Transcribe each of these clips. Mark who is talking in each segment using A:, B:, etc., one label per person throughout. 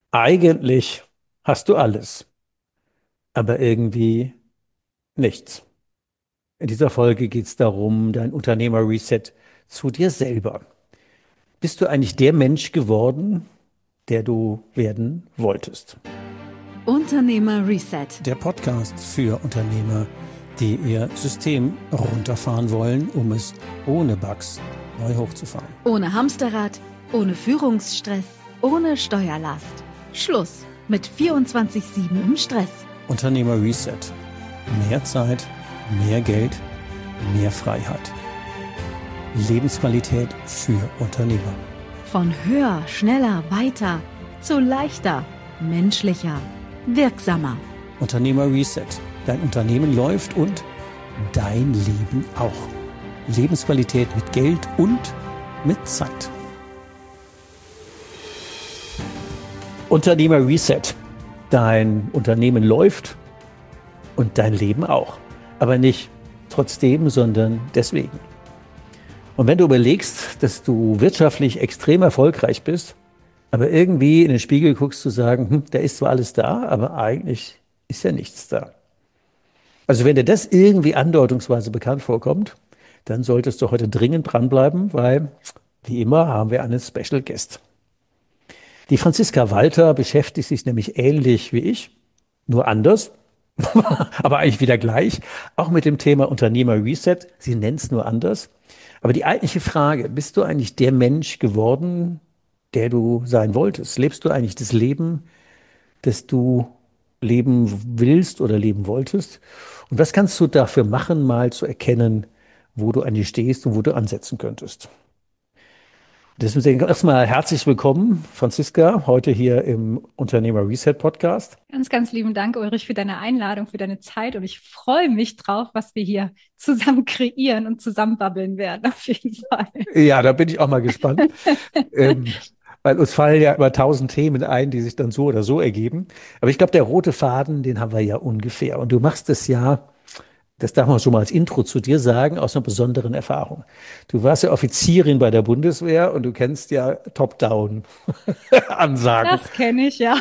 A: Eigentlich hast du alles, aber irgendwie nichts. In dieser Folge geht es darum, dein Unternehmer-Reset zu dir selber. Bist du eigentlich der Mensch geworden, der du werden wolltest?
B: Unternehmer Reset.
A: Der Podcast für Unternehmer, die ihr System runterfahren wollen, um es ohne Bugs neu hochzufahren.
B: Ohne Hamsterrad, ohne Führungsstress, ohne Steuerlast. Schluss mit 24/7 im Stress.
A: Unternehmer Reset. Mehr Zeit, mehr Geld, mehr Freiheit. Lebensqualität für Unternehmer.
B: Von höher, schneller, weiter zu leichter, menschlicher, wirksamer.
A: Unternehmer Reset. Dein Unternehmen läuft und dein Leben auch. Lebensqualität mit Geld und mit Zeit. Unternehmer Reset. Dein Unternehmen läuft und dein Leben auch. Aber nicht trotzdem, sondern deswegen. Und wenn du überlegst, dass du wirtschaftlich extrem erfolgreich bist, aber irgendwie in den Spiegel guckst, zu sagen, da ist zwar alles da, aber eigentlich ist ja nichts da. Also wenn dir das irgendwie andeutungsweise bekannt vorkommt, dann solltest du heute dringend dranbleiben, weil wie immer haben wir einen Special Guest. Die Franziska Walter beschäftigt sich nämlich ähnlich wie ich, nur anders, aber eigentlich wieder gleich, auch mit dem Thema Unternehmer Reset. Sie nennt es nur anders. Aber die eigentliche Frage, bist du eigentlich der Mensch geworden, der du sein wolltest? Lebst du eigentlich das Leben, das du leben willst oder leben wolltest? Und was kannst du dafür machen, mal zu erkennen, wo du eigentlich stehst und wo du ansetzen könntest? Deswegen erstmal herzlich willkommen, Franziska, heute hier im Unternehmer Reset Podcast.
C: Ganz, ganz lieben Dank, Ulrich, für deine Einladung, für deine Zeit. Und ich freue mich drauf, was wir hier zusammen kreieren und zusammen babbeln werden, auf jeden Fall.
A: Ja, da bin ich auch mal gespannt, ähm, weil uns fallen ja über 1000 Themen ein, die sich dann so oder so ergeben. Aber ich glaube, der rote Faden, den haben wir ja ungefähr. Und du machst es ja, das darf man schon mal als Intro zu dir sagen, aus einer besonderen Erfahrung. Du warst ja Offizierin bei der Bundeswehr und du kennst ja Top-Down-Ansagen,
C: Das kenne ich, ja.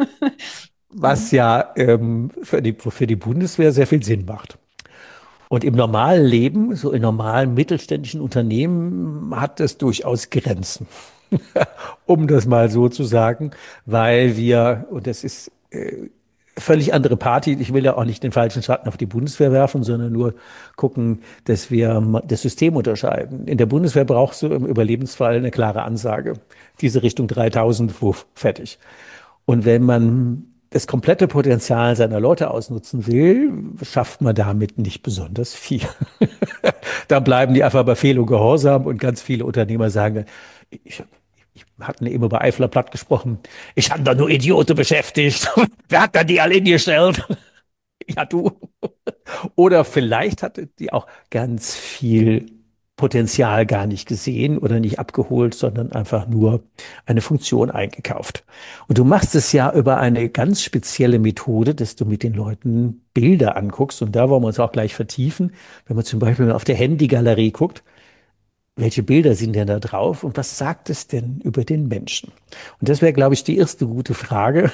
A: was ja für die Bundeswehr sehr viel Sinn macht. Und im normalen Leben, so in normalen mittelständischen Unternehmen, hat es durchaus Grenzen, um das mal so zu sagen, weil wir, und das ist völlig andere Party, ich will ja auch nicht den falschen Schatten auf die Bundeswehr werfen, sondern nur gucken, dass wir das System unterscheiden. In der Bundeswehr brauchst du im Überlebensfall eine klare Ansage. Diese Richtung 3000, wuff, fertig. Und wenn man das komplette Potenzial seiner Leute ausnutzen will, schafft man damit nicht besonders viel. Da bleiben die einfach Befehl und Gehorsam und ganz viele Unternehmer sagen, ich, ich hatten eben über Eifler Platt gesprochen, ich habe da nur Idioten beschäftigt. Wer hat da die alle hingestellt? Ja, du. Oder vielleicht hatte die auch ganz viel Potenzial gar nicht gesehen oder nicht abgeholt, sondern einfach nur eine Funktion eingekauft. Und du machst es ja über eine ganz spezielle Methode, dass du mit den Leuten Bilder anguckst. Und da wollen wir uns auch gleich vertiefen. Wenn man zum Beispiel auf der Handy-Galerie guckt, welche Bilder sind denn da drauf und was sagt es denn über den Menschen? Und das wäre, glaube ich, die erste gute Frage.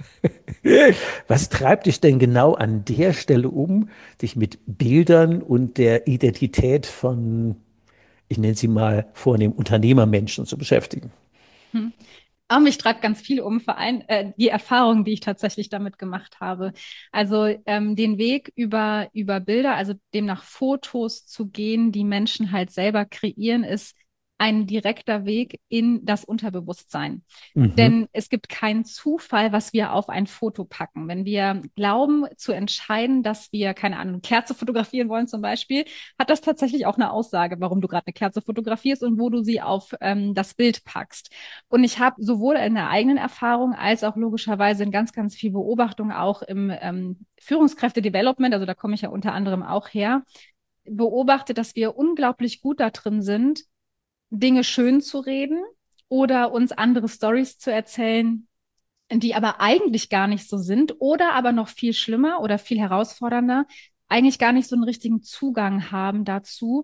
A: Was treibt dich denn genau an der Stelle um, dich mit Bildern und der Identität von, ich nenne sie mal, vornehm Unternehmermenschen zu beschäftigen?
C: Hm. Aber mich treibt ganz viel um, vor allem die Erfahrung, die ich tatsächlich damit gemacht habe. Also den Weg über Bilder, also dem nach Fotos zu gehen, die Menschen halt selber kreieren, ist ein direkter Weg in das Unterbewusstsein.
A: Mhm.
C: Denn es gibt keinen Zufall, was wir auf ein Foto packen. Wenn wir glauben zu entscheiden, dass wir, keine Ahnung, eine Kerze fotografieren wollen zum Beispiel, hat das tatsächlich auch eine Aussage, warum du gerade eine Kerze fotografierst und wo du sie auf das Bild packst. Und ich habe sowohl in der eigenen Erfahrung als auch logischerweise in ganz, ganz viel Beobachtung auch im Führungskräfte-Development, also da komme ich ja unter anderem auch her, beobachtet, dass wir unglaublich gut da drin sind, Dinge schön zu reden oder uns andere Stories zu erzählen, die aber eigentlich gar nicht so sind oder aber noch viel schlimmer oder viel herausfordernder, eigentlich gar nicht so einen richtigen Zugang haben dazu,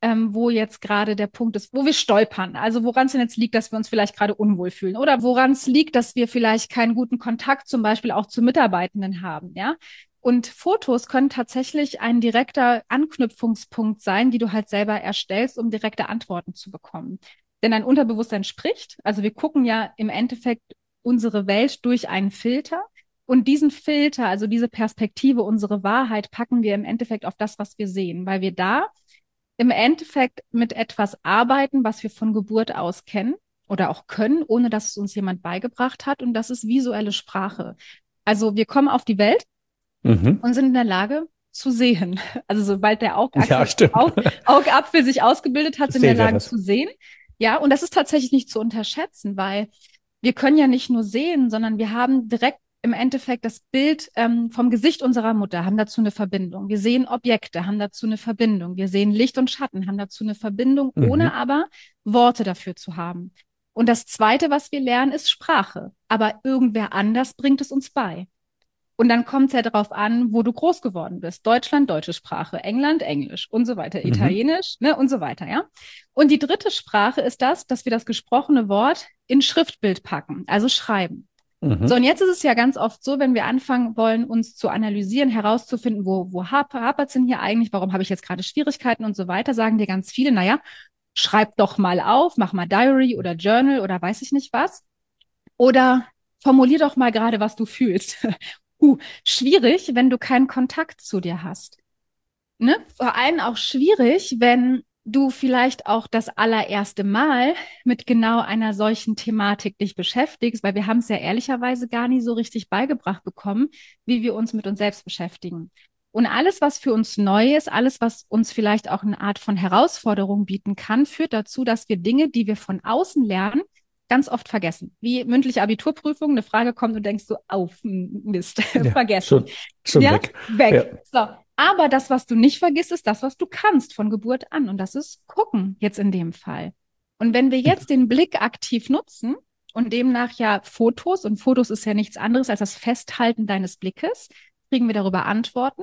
C: wo jetzt gerade der Punkt ist, wo wir stolpern. Also woran es denn jetzt liegt, dass wir uns vielleicht gerade unwohl fühlen oder woran es liegt, dass wir vielleicht keinen guten Kontakt zum Beispiel auch zu Mitarbeitenden haben, ja. Und Fotos können tatsächlich ein direkter Anknüpfungspunkt sein, die du halt selber erstellst, um direkte Antworten zu bekommen. Denn dein Unterbewusstsein spricht. Also wir gucken ja im Endeffekt unsere Welt durch einen Filter. Und diesen Filter, also diese Perspektive, unsere Wahrheit, packen wir im Endeffekt auf das, was wir sehen, weil wir da im Endeffekt mit etwas arbeiten, was wir von Geburt aus kennen oder auch können, ohne dass es uns jemand beigebracht hat. Und das ist visuelle Sprache. Also wir kommen auf die Welt
A: Mhm.
C: und sind in der Lage zu sehen. Also sobald der
A: Ja, stimmt.
C: Augapfel sich ausgebildet hat, sind wir in
A: Sehen
C: der
A: wir
C: Lage
A: was.
C: zu sehen. Ja, und das ist tatsächlich nicht zu unterschätzen, weil wir können ja nicht nur sehen, sondern wir haben direkt im Endeffekt das Bild vom Gesicht unserer Mutter, haben dazu eine Verbindung. Wir sehen Objekte, haben dazu eine Verbindung. Wir sehen Licht und Schatten, haben dazu eine Verbindung, ohne
A: Mhm.
C: aber Worte dafür zu haben. Und das Zweite, was wir lernen, ist Sprache. Aber irgendwer anders bringt es uns bei. Und dann kommt es ja darauf an, wo du groß geworden bist. Deutschland, deutsche Sprache, England, Englisch und so weiter,
A: Mhm.
C: Italienisch, ne, und so weiter, ja. Und die dritte Sprache ist das, dass wir das gesprochene Wort in Schriftbild packen, also schreiben. So,
A: Mhm.
C: und jetzt ist es ja ganz oft so, wenn wir anfangen wollen, uns zu analysieren, herauszufinden, wo hapert es denn hier eigentlich, warum habe ich jetzt gerade Schwierigkeiten und so weiter, sagen dir ganz viele, naja, schreib doch mal auf, mach mal Diary oder Journal oder weiß ich nicht was. Oder formulier doch mal gerade, was du fühlst. Schwierig, wenn du keinen Kontakt zu dir hast. Ne? Vor allem auch schwierig, wenn du vielleicht auch das allererste Mal mit genau einer solchen Thematik dich beschäftigst, weil wir haben es ja ehrlicherweise gar nie so richtig beigebracht bekommen, wie wir uns mit uns selbst beschäftigen. Und alles, was für uns neu ist, alles, was uns vielleicht auch eine Art von Herausforderung bieten kann, führt dazu, dass wir Dinge, die wir von außen lernen, ganz oft vergessen. Wie mündliche Abiturprüfung, eine Frage kommt und denkst du, auf Mist,
A: Ja,
C: vergessen.
A: schon
C: Ja,
A: weg. Ja.
C: weg. So. Aber das, was du nicht vergisst, ist das, was du kannst von Geburt an. Und das ist gucken, jetzt in dem Fall. Und wenn wir jetzt den Blick aktiv nutzen und demnach ja Fotos, und Fotos ist ja nichts anderes als das Festhalten deines Blickes, kriegen wir darüber Antworten,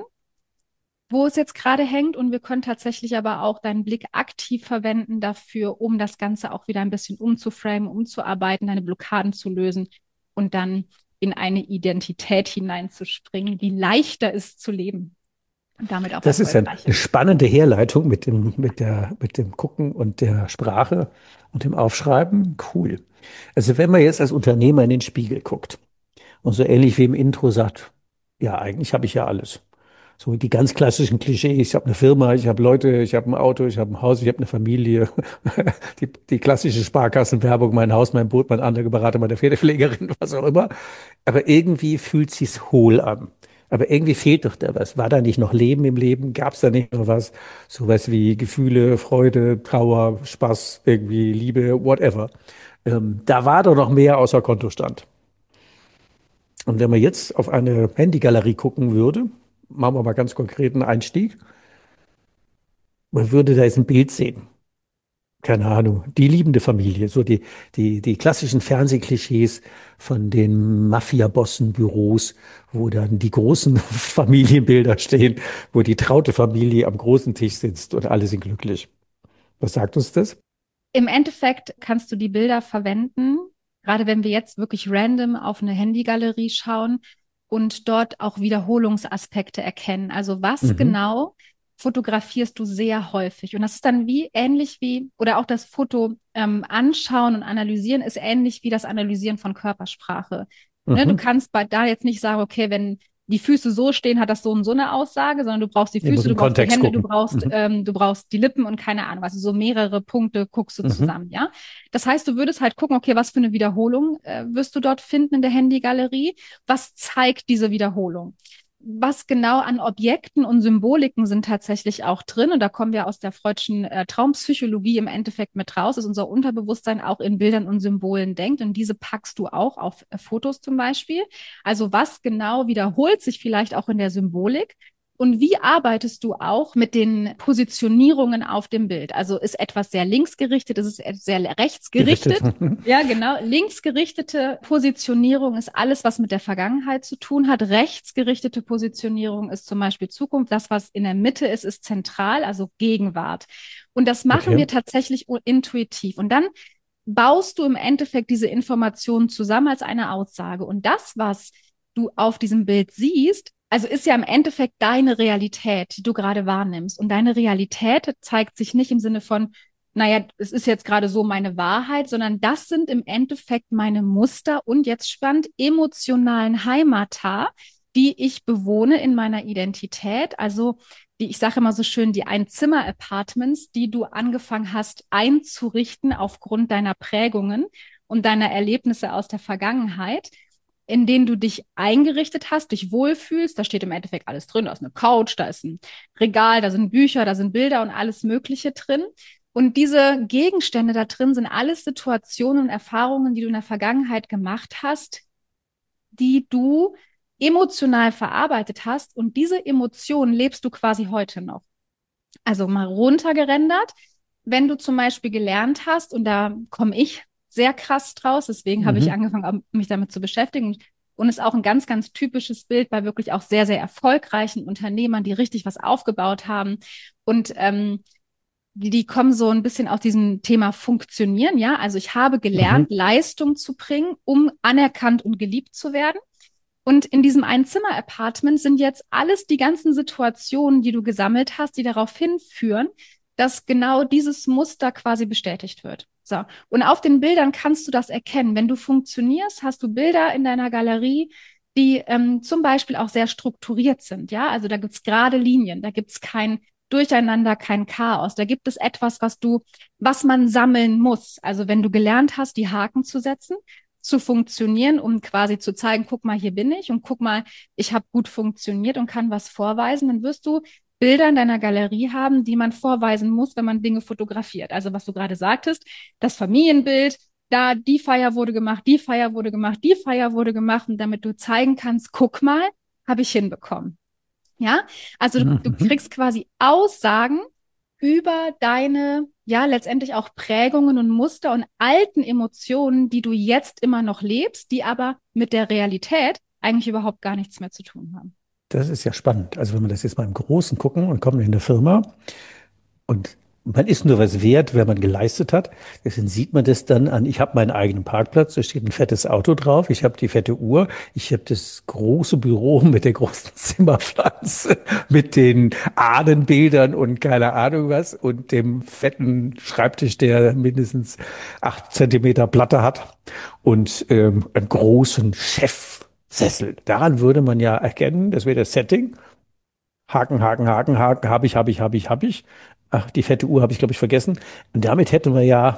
C: wo es jetzt gerade hängt. Und wir können tatsächlich aber auch deinen Blick aktiv verwenden dafür, um das Ganze auch wieder ein bisschen umzuframen, umzuarbeiten, deine Blockaden zu lösen und dann in eine Identität hineinzuspringen, die leichter ist zu leben und damit auch
A: Das ist ja
C: erfolgreicher.
A: eine spannende Herleitung mit dem Gucken und der Sprache und dem Aufschreiben. Cool. Also wenn man jetzt als Unternehmer in den Spiegel guckt und so ähnlich wie im Intro sagt, ja, eigentlich habe ich ja alles. So die ganz klassischen Klischees, ich habe eine Firma, ich habe Leute, ich habe ein Auto, ich habe ein Haus, ich habe eine Familie. Die klassische Sparkassenwerbung, mein Haus, mein Boot, mein Anlageberater, meine Pferdepflegerin, was auch immer. Aber irgendwie fühlt sich's hohl an. Aber irgendwie fehlt doch da was. War da nicht noch Leben im Leben? Gab es da nicht noch was? Sowas wie Gefühle, Freude, Trauer, Spaß, irgendwie Liebe, whatever. Da war doch noch mehr außer Kontostand. Und wenn man jetzt auf eine Handygalerie gucken würde, machen wir mal ganz konkreten Einstieg, man würde da jetzt ein Bild sehen. Keine Ahnung, die liebende Familie, so die klassischen Fernsehklischees von den Mafia-Bossen-Büros, wo dann die großen Familienbilder stehen, wo die traute Familie am großen Tisch sitzt und alle sind glücklich. Was sagt uns das?
C: Im Endeffekt kannst du die Bilder verwenden, gerade wenn wir jetzt wirklich random auf eine Handygalerie schauen und dort auch Wiederholungsaspekte erkennen. Also was
A: Mhm.
C: genau fotografierst du sehr häufig? Und das ist dann wie ähnlich wie, oder auch das Foto anschauen und analysieren ist ähnlich wie das Analysieren von Körpersprache. Ne, du
A: Mhm.
C: kannst da jetzt nicht sagen, okay, wenn die Füße so stehen, hat das so und so eine Aussage, sondern du brauchst die
A: Ich muss
C: Füße, du
A: im
C: brauchst die
A: Kontext
C: Hände,
A: gucken. Mhm.
C: du brauchst die Lippen und keine Ahnung, also so mehrere Punkte guckst du
A: Mhm.
C: zusammen, ja. Das heißt, du würdest halt gucken, okay, was für eine Wiederholung wirst du dort finden in der Handygalerie? Was zeigt diese Wiederholung? Was genau an Objekten und Symboliken sind tatsächlich auch drin? Und da kommen wir aus der freudschen Traumpsychologie im Endeffekt mit raus, dass unser Unterbewusstsein auch in Bildern und Symbolen denkt. Und diese packst du auch auf Fotos zum Beispiel. Also was genau wiederholt sich vielleicht auch in der Symbolik? Und wie arbeitest du auch mit den Positionierungen auf dem Bild? Also ist etwas sehr linksgerichtet, ist es sehr
A: Gerichtet.
C: rechtsgerichtet? Ja, genau. Linksgerichtete Positionierung ist alles, was mit der Vergangenheit zu tun hat. Rechtsgerichtete Positionierung ist zum Beispiel Zukunft. Das, was in der Mitte ist, ist zentral, also Gegenwart. Und das machen
A: Okay.
C: wir tatsächlich intuitiv. Und dann baust du im Endeffekt diese Informationen zusammen als eine Aussage. Und das, was du auf diesem Bild siehst, also ist ja im Endeffekt deine Realität, die du gerade wahrnimmst. Und deine Realität zeigt sich nicht im Sinne von, naja, es ist jetzt gerade so meine Wahrheit, sondern das sind im Endeffekt meine Muster und jetzt spannend emotionalen Heimata, die ich bewohne in meiner Identität. Also die, ich sage immer so schön, die Einzimmer-Apartments, die du angefangen hast einzurichten aufgrund deiner Prägungen und deiner Erlebnisse aus der Vergangenheit, in denen du dich eingerichtet hast, dich wohlfühlst. Da steht im Endeffekt alles drin. Da ist eine Couch, da ist ein Regal, da sind Bücher, da sind Bilder und alles Mögliche drin. Und diese Gegenstände da drin sind alles Situationen und Erfahrungen, die du in der Vergangenheit gemacht hast, die du emotional verarbeitet hast. Und diese Emotionen lebst du quasi heute noch. Also mal runtergerendert. Wenn du zum Beispiel gelernt hast, und da komme ich sehr krass draus, deswegen habe ich
A: Mhm.
C: angefangen, mich damit zu beschäftigen. Und ist auch ein ganz, ganz typisches Bild bei wirklich auch sehr, sehr erfolgreichen Unternehmern, die richtig was aufgebaut haben. Und die kommen so ein bisschen aus diesem Thema Funktionieren, ja. Also ich habe
A: Mhm.
C: gelernt, Leistung zu bringen, um anerkannt und geliebt zu werden. Und in diesem Einzimmer-Apartment sind jetzt alles die ganzen Situationen, die du gesammelt hast, die darauf hinführen, dass genau dieses Muster quasi bestätigt wird. So. Und auf den Bildern kannst du das erkennen. Wenn du funktionierst, hast du Bilder in deiner Galerie, die zum Beispiel auch sehr strukturiert sind. Ja, also da gibt's gerade Linien, da gibt's kein Durcheinander, kein Chaos. Da gibt es etwas, was man sammeln muss. Also wenn du gelernt hast, die Haken zu setzen, zu funktionieren, um quasi zu zeigen, guck mal, hier bin ich und guck mal, ich habe gut funktioniert und kann was vorweisen, dann wirst du Bilder in deiner Galerie haben, die man vorweisen muss, wenn man Dinge fotografiert. Also was du gerade sagtest, das Familienbild, da die Feier wurde gemacht, die Feier wurde gemacht, die Feier wurde gemacht, und damit du zeigen kannst, guck mal, habe ich hinbekommen. Ja, also du
A: Mhm.
C: kriegst quasi Aussagen über deine, ja, letztendlich auch Prägungen und Muster und alten Emotionen, die du jetzt immer noch lebst, die aber mit der Realität eigentlich überhaupt gar nichts mehr zu tun haben.
A: Das ist ja spannend. Also wenn wir das jetzt mal im Großen gucken und kommen in eine Firma und man ist nur was wert, wenn man geleistet hat. Deswegen sieht man das dann an, ich habe meinen eigenen Parkplatz, da steht ein fettes Auto drauf, ich habe die fette Uhr, ich habe das große Büro mit der großen Zimmerpflanze, mit den Ahnenbildern und keine Ahnung was und dem fetten Schreibtisch, der mindestens 8 Zentimeter Platte hat und einen großen Chefsessel. Daran würde man ja erkennen, das wäre das Setting. Haken, Haken, Haken, Haken, habe ich. Ach, die fette Uhr habe ich, glaube ich, vergessen. Und damit hätten wir ja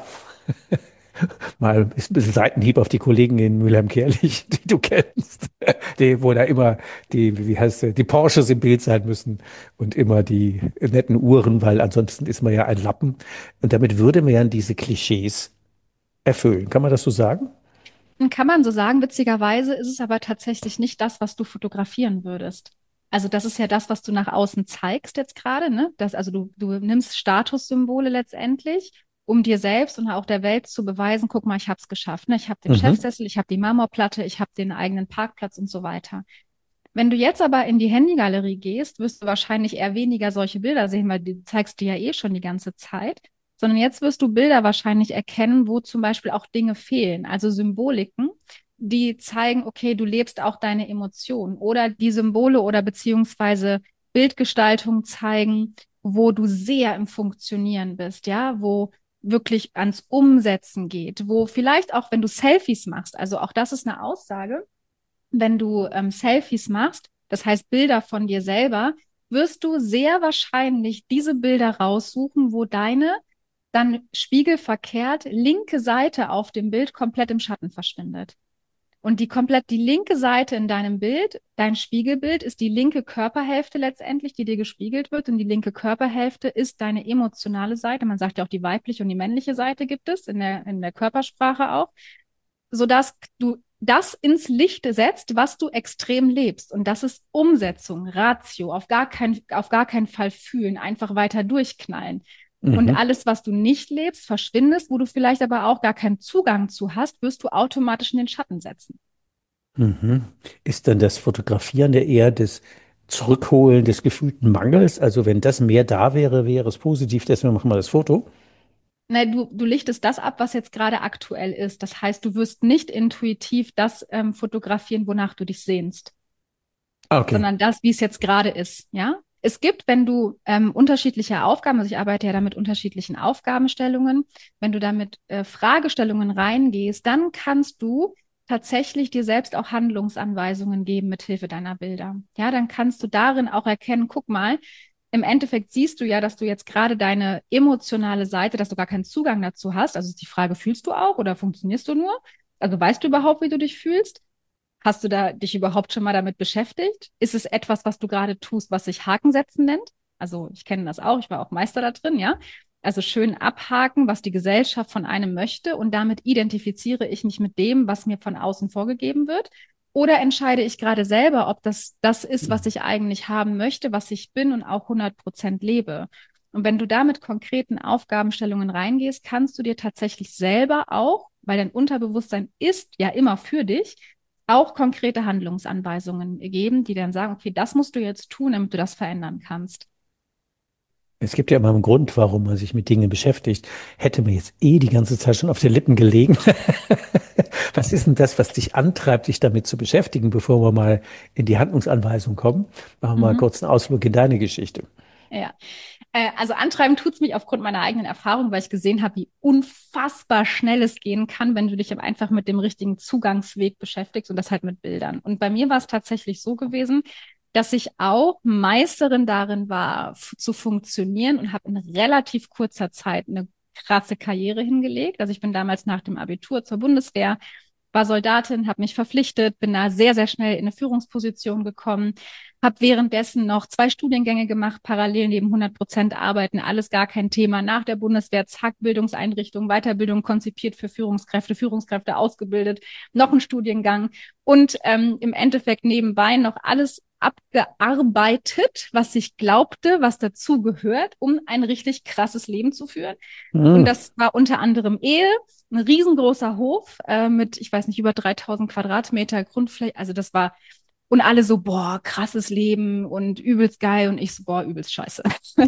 A: mal ein bisschen Seitenhieb auf die Kollegen in Mülheim-Kärlich, die du kennst, wo da immer wie heißt die Porsches im Bild sein müssen und immer die netten Uhren, weil ansonsten ist man ja ein Lappen. Und damit würde man ja diese Klischees erfüllen. Kann man das so sagen?
C: Und kann man so sagen, witzigerweise ist es aber tatsächlich nicht das, was du fotografieren würdest. Also das ist ja das, was du nach außen zeigst jetzt gerade, ne? Also du nimmst Statussymbole letztendlich, um dir selbst und auch der Welt zu beweisen, guck mal, ich habe es geschafft, ne? Ich habe den
A: Mhm.
C: Chefsessel, ich habe die Marmorplatte, ich habe den eigenen Parkplatz und so weiter. Wenn du jetzt aber in die Handygalerie gehst, wirst du wahrscheinlich eher weniger solche Bilder sehen, weil die zeigst du ja eh schon die ganze Zeit, sondern jetzt wirst du Bilder wahrscheinlich erkennen, wo zum Beispiel auch Dinge fehlen, also Symboliken, die zeigen, okay, du lebst auch deine Emotionen, oder die Symbole oder beziehungsweise Bildgestaltung zeigen, wo du sehr im Funktionieren bist, ja, wo wirklich ans Umsetzen geht, wo vielleicht auch, wenn du Selfies machst, also auch das ist eine Aussage, wenn du Selfies machst, das heißt Bilder von dir selber, wirst du sehr wahrscheinlich diese Bilder raussuchen, wo deine dann spiegelverkehrt linke Seite auf dem Bild komplett im Schatten verschwindet. Und die linke Seite in deinem Bild, dein Spiegelbild, ist die linke Körperhälfte letztendlich, die dir gespiegelt wird. Und die linke Körperhälfte ist deine emotionale Seite. Man sagt ja auch, die weibliche und die männliche Seite gibt es in der Körpersprache auch, sodass du das ins Licht setzt, was du extrem lebst. Und das ist Umsetzung, Ratio, auf gar keinen Fall fühlen, einfach weiter durchknallen. Und
A: Mhm.
C: alles, was du nicht lebst, verschwindest, wo du vielleicht aber auch gar keinen Zugang zu hast, wirst du automatisch in den Schatten setzen.
A: Mhm. Ist dann das Fotografieren der eher das Zurückholen des gefühlten Mangels. Also wenn das mehr da wäre, wäre es positiv, deswegen machen wir das Foto.
C: Nein, du lichtest das ab, was jetzt gerade aktuell ist. Das heißt, du wirst nicht intuitiv das fotografieren, wonach du dich sehnst,
A: Ah, okay.
C: sondern das, wie es jetzt gerade ist, ja? Es gibt, wenn du unterschiedliche Aufgaben, also ich arbeite ja da mit unterschiedlichen Aufgabenstellungen, wenn du da mit Fragestellungen reingehst, dann kannst du tatsächlich dir selbst auch Handlungsanweisungen geben mit Hilfe deiner Bilder. Ja, dann kannst du darin auch erkennen, guck mal, im Endeffekt siehst du ja, dass du jetzt gerade deine emotionale Seite, dass du gar keinen Zugang dazu hast. Also ist die Frage, fühlst du auch oder funktionierst du nur? Also weißt du überhaupt, wie du dich fühlst? Hast du da dich überhaupt schon mal damit beschäftigt? Ist es etwas, was du gerade tust, was sich Haken setzen nennt? Also ich kenne das auch, ich war auch Meister da drin, ja. Also schön abhaken, was die Gesellschaft von einem möchte und damit identifiziere ich mich mit dem, was mir von außen vorgegeben wird. Oder entscheide ich gerade selber, ob das ist, was ich eigentlich haben möchte, was ich bin und auch 100% lebe. Und wenn du da mit konkreten Aufgabenstellungen reingehst, kannst du dir tatsächlich selber auch, weil dein Unterbewusstsein ist ja immer für dich, auch konkrete Handlungsanweisungen geben, die dann sagen, okay, das musst du jetzt tun, damit du das verändern kannst.
A: Es gibt ja immer einen Grund, warum man sich mit Dingen beschäftigt. Hätte mir jetzt eh die ganze Zeit schon auf den Lippen gelegen. Was ist denn das, was dich antreibt, dich damit zu beschäftigen, bevor wir mal in die Handlungsanweisung kommen? Machen wir mal
C: Mhm.
A: kurz einen Ausflug in deine Geschichte.
C: Ja, also antreiben tut's mich aufgrund meiner eigenen Erfahrung, weil ich gesehen habe, wie unfassbar schnell es gehen kann, wenn du dich einfach mit dem richtigen Zugangsweg beschäftigst und das halt mit Bildern. Und bei mir war es tatsächlich so gewesen, dass ich auch Meisterin darin war, zu funktionieren und habe in relativ kurzer Zeit eine krasse Karriere hingelegt. Also ich bin damals nach dem Abitur zur Bundeswehr, war Soldatin, habe mich verpflichtet, bin da sehr, sehr schnell in eine Führungsposition gekommen, habe währenddessen noch 2 Studiengänge gemacht, parallel neben 100% Arbeiten, alles gar kein Thema. Nach der Bundeswehr, zack, Bildungseinrichtung, Weiterbildung konzipiert für Führungskräfte, Führungskräfte ausgebildet, noch ein Studiengang und im Endeffekt nebenbei noch alles abgearbeitet, was ich glaubte, was dazu gehört, um ein richtig krasses Leben zu führen. Und
A: Hm.
C: das war unter anderem Ehe, ein riesengroßer Hof mit, ich weiß nicht, über 3000 Quadratmeter Grundfläche. Also das war, und alle so, boah, krasses Leben und übelst geil. Und ich so, boah, übelst scheiße.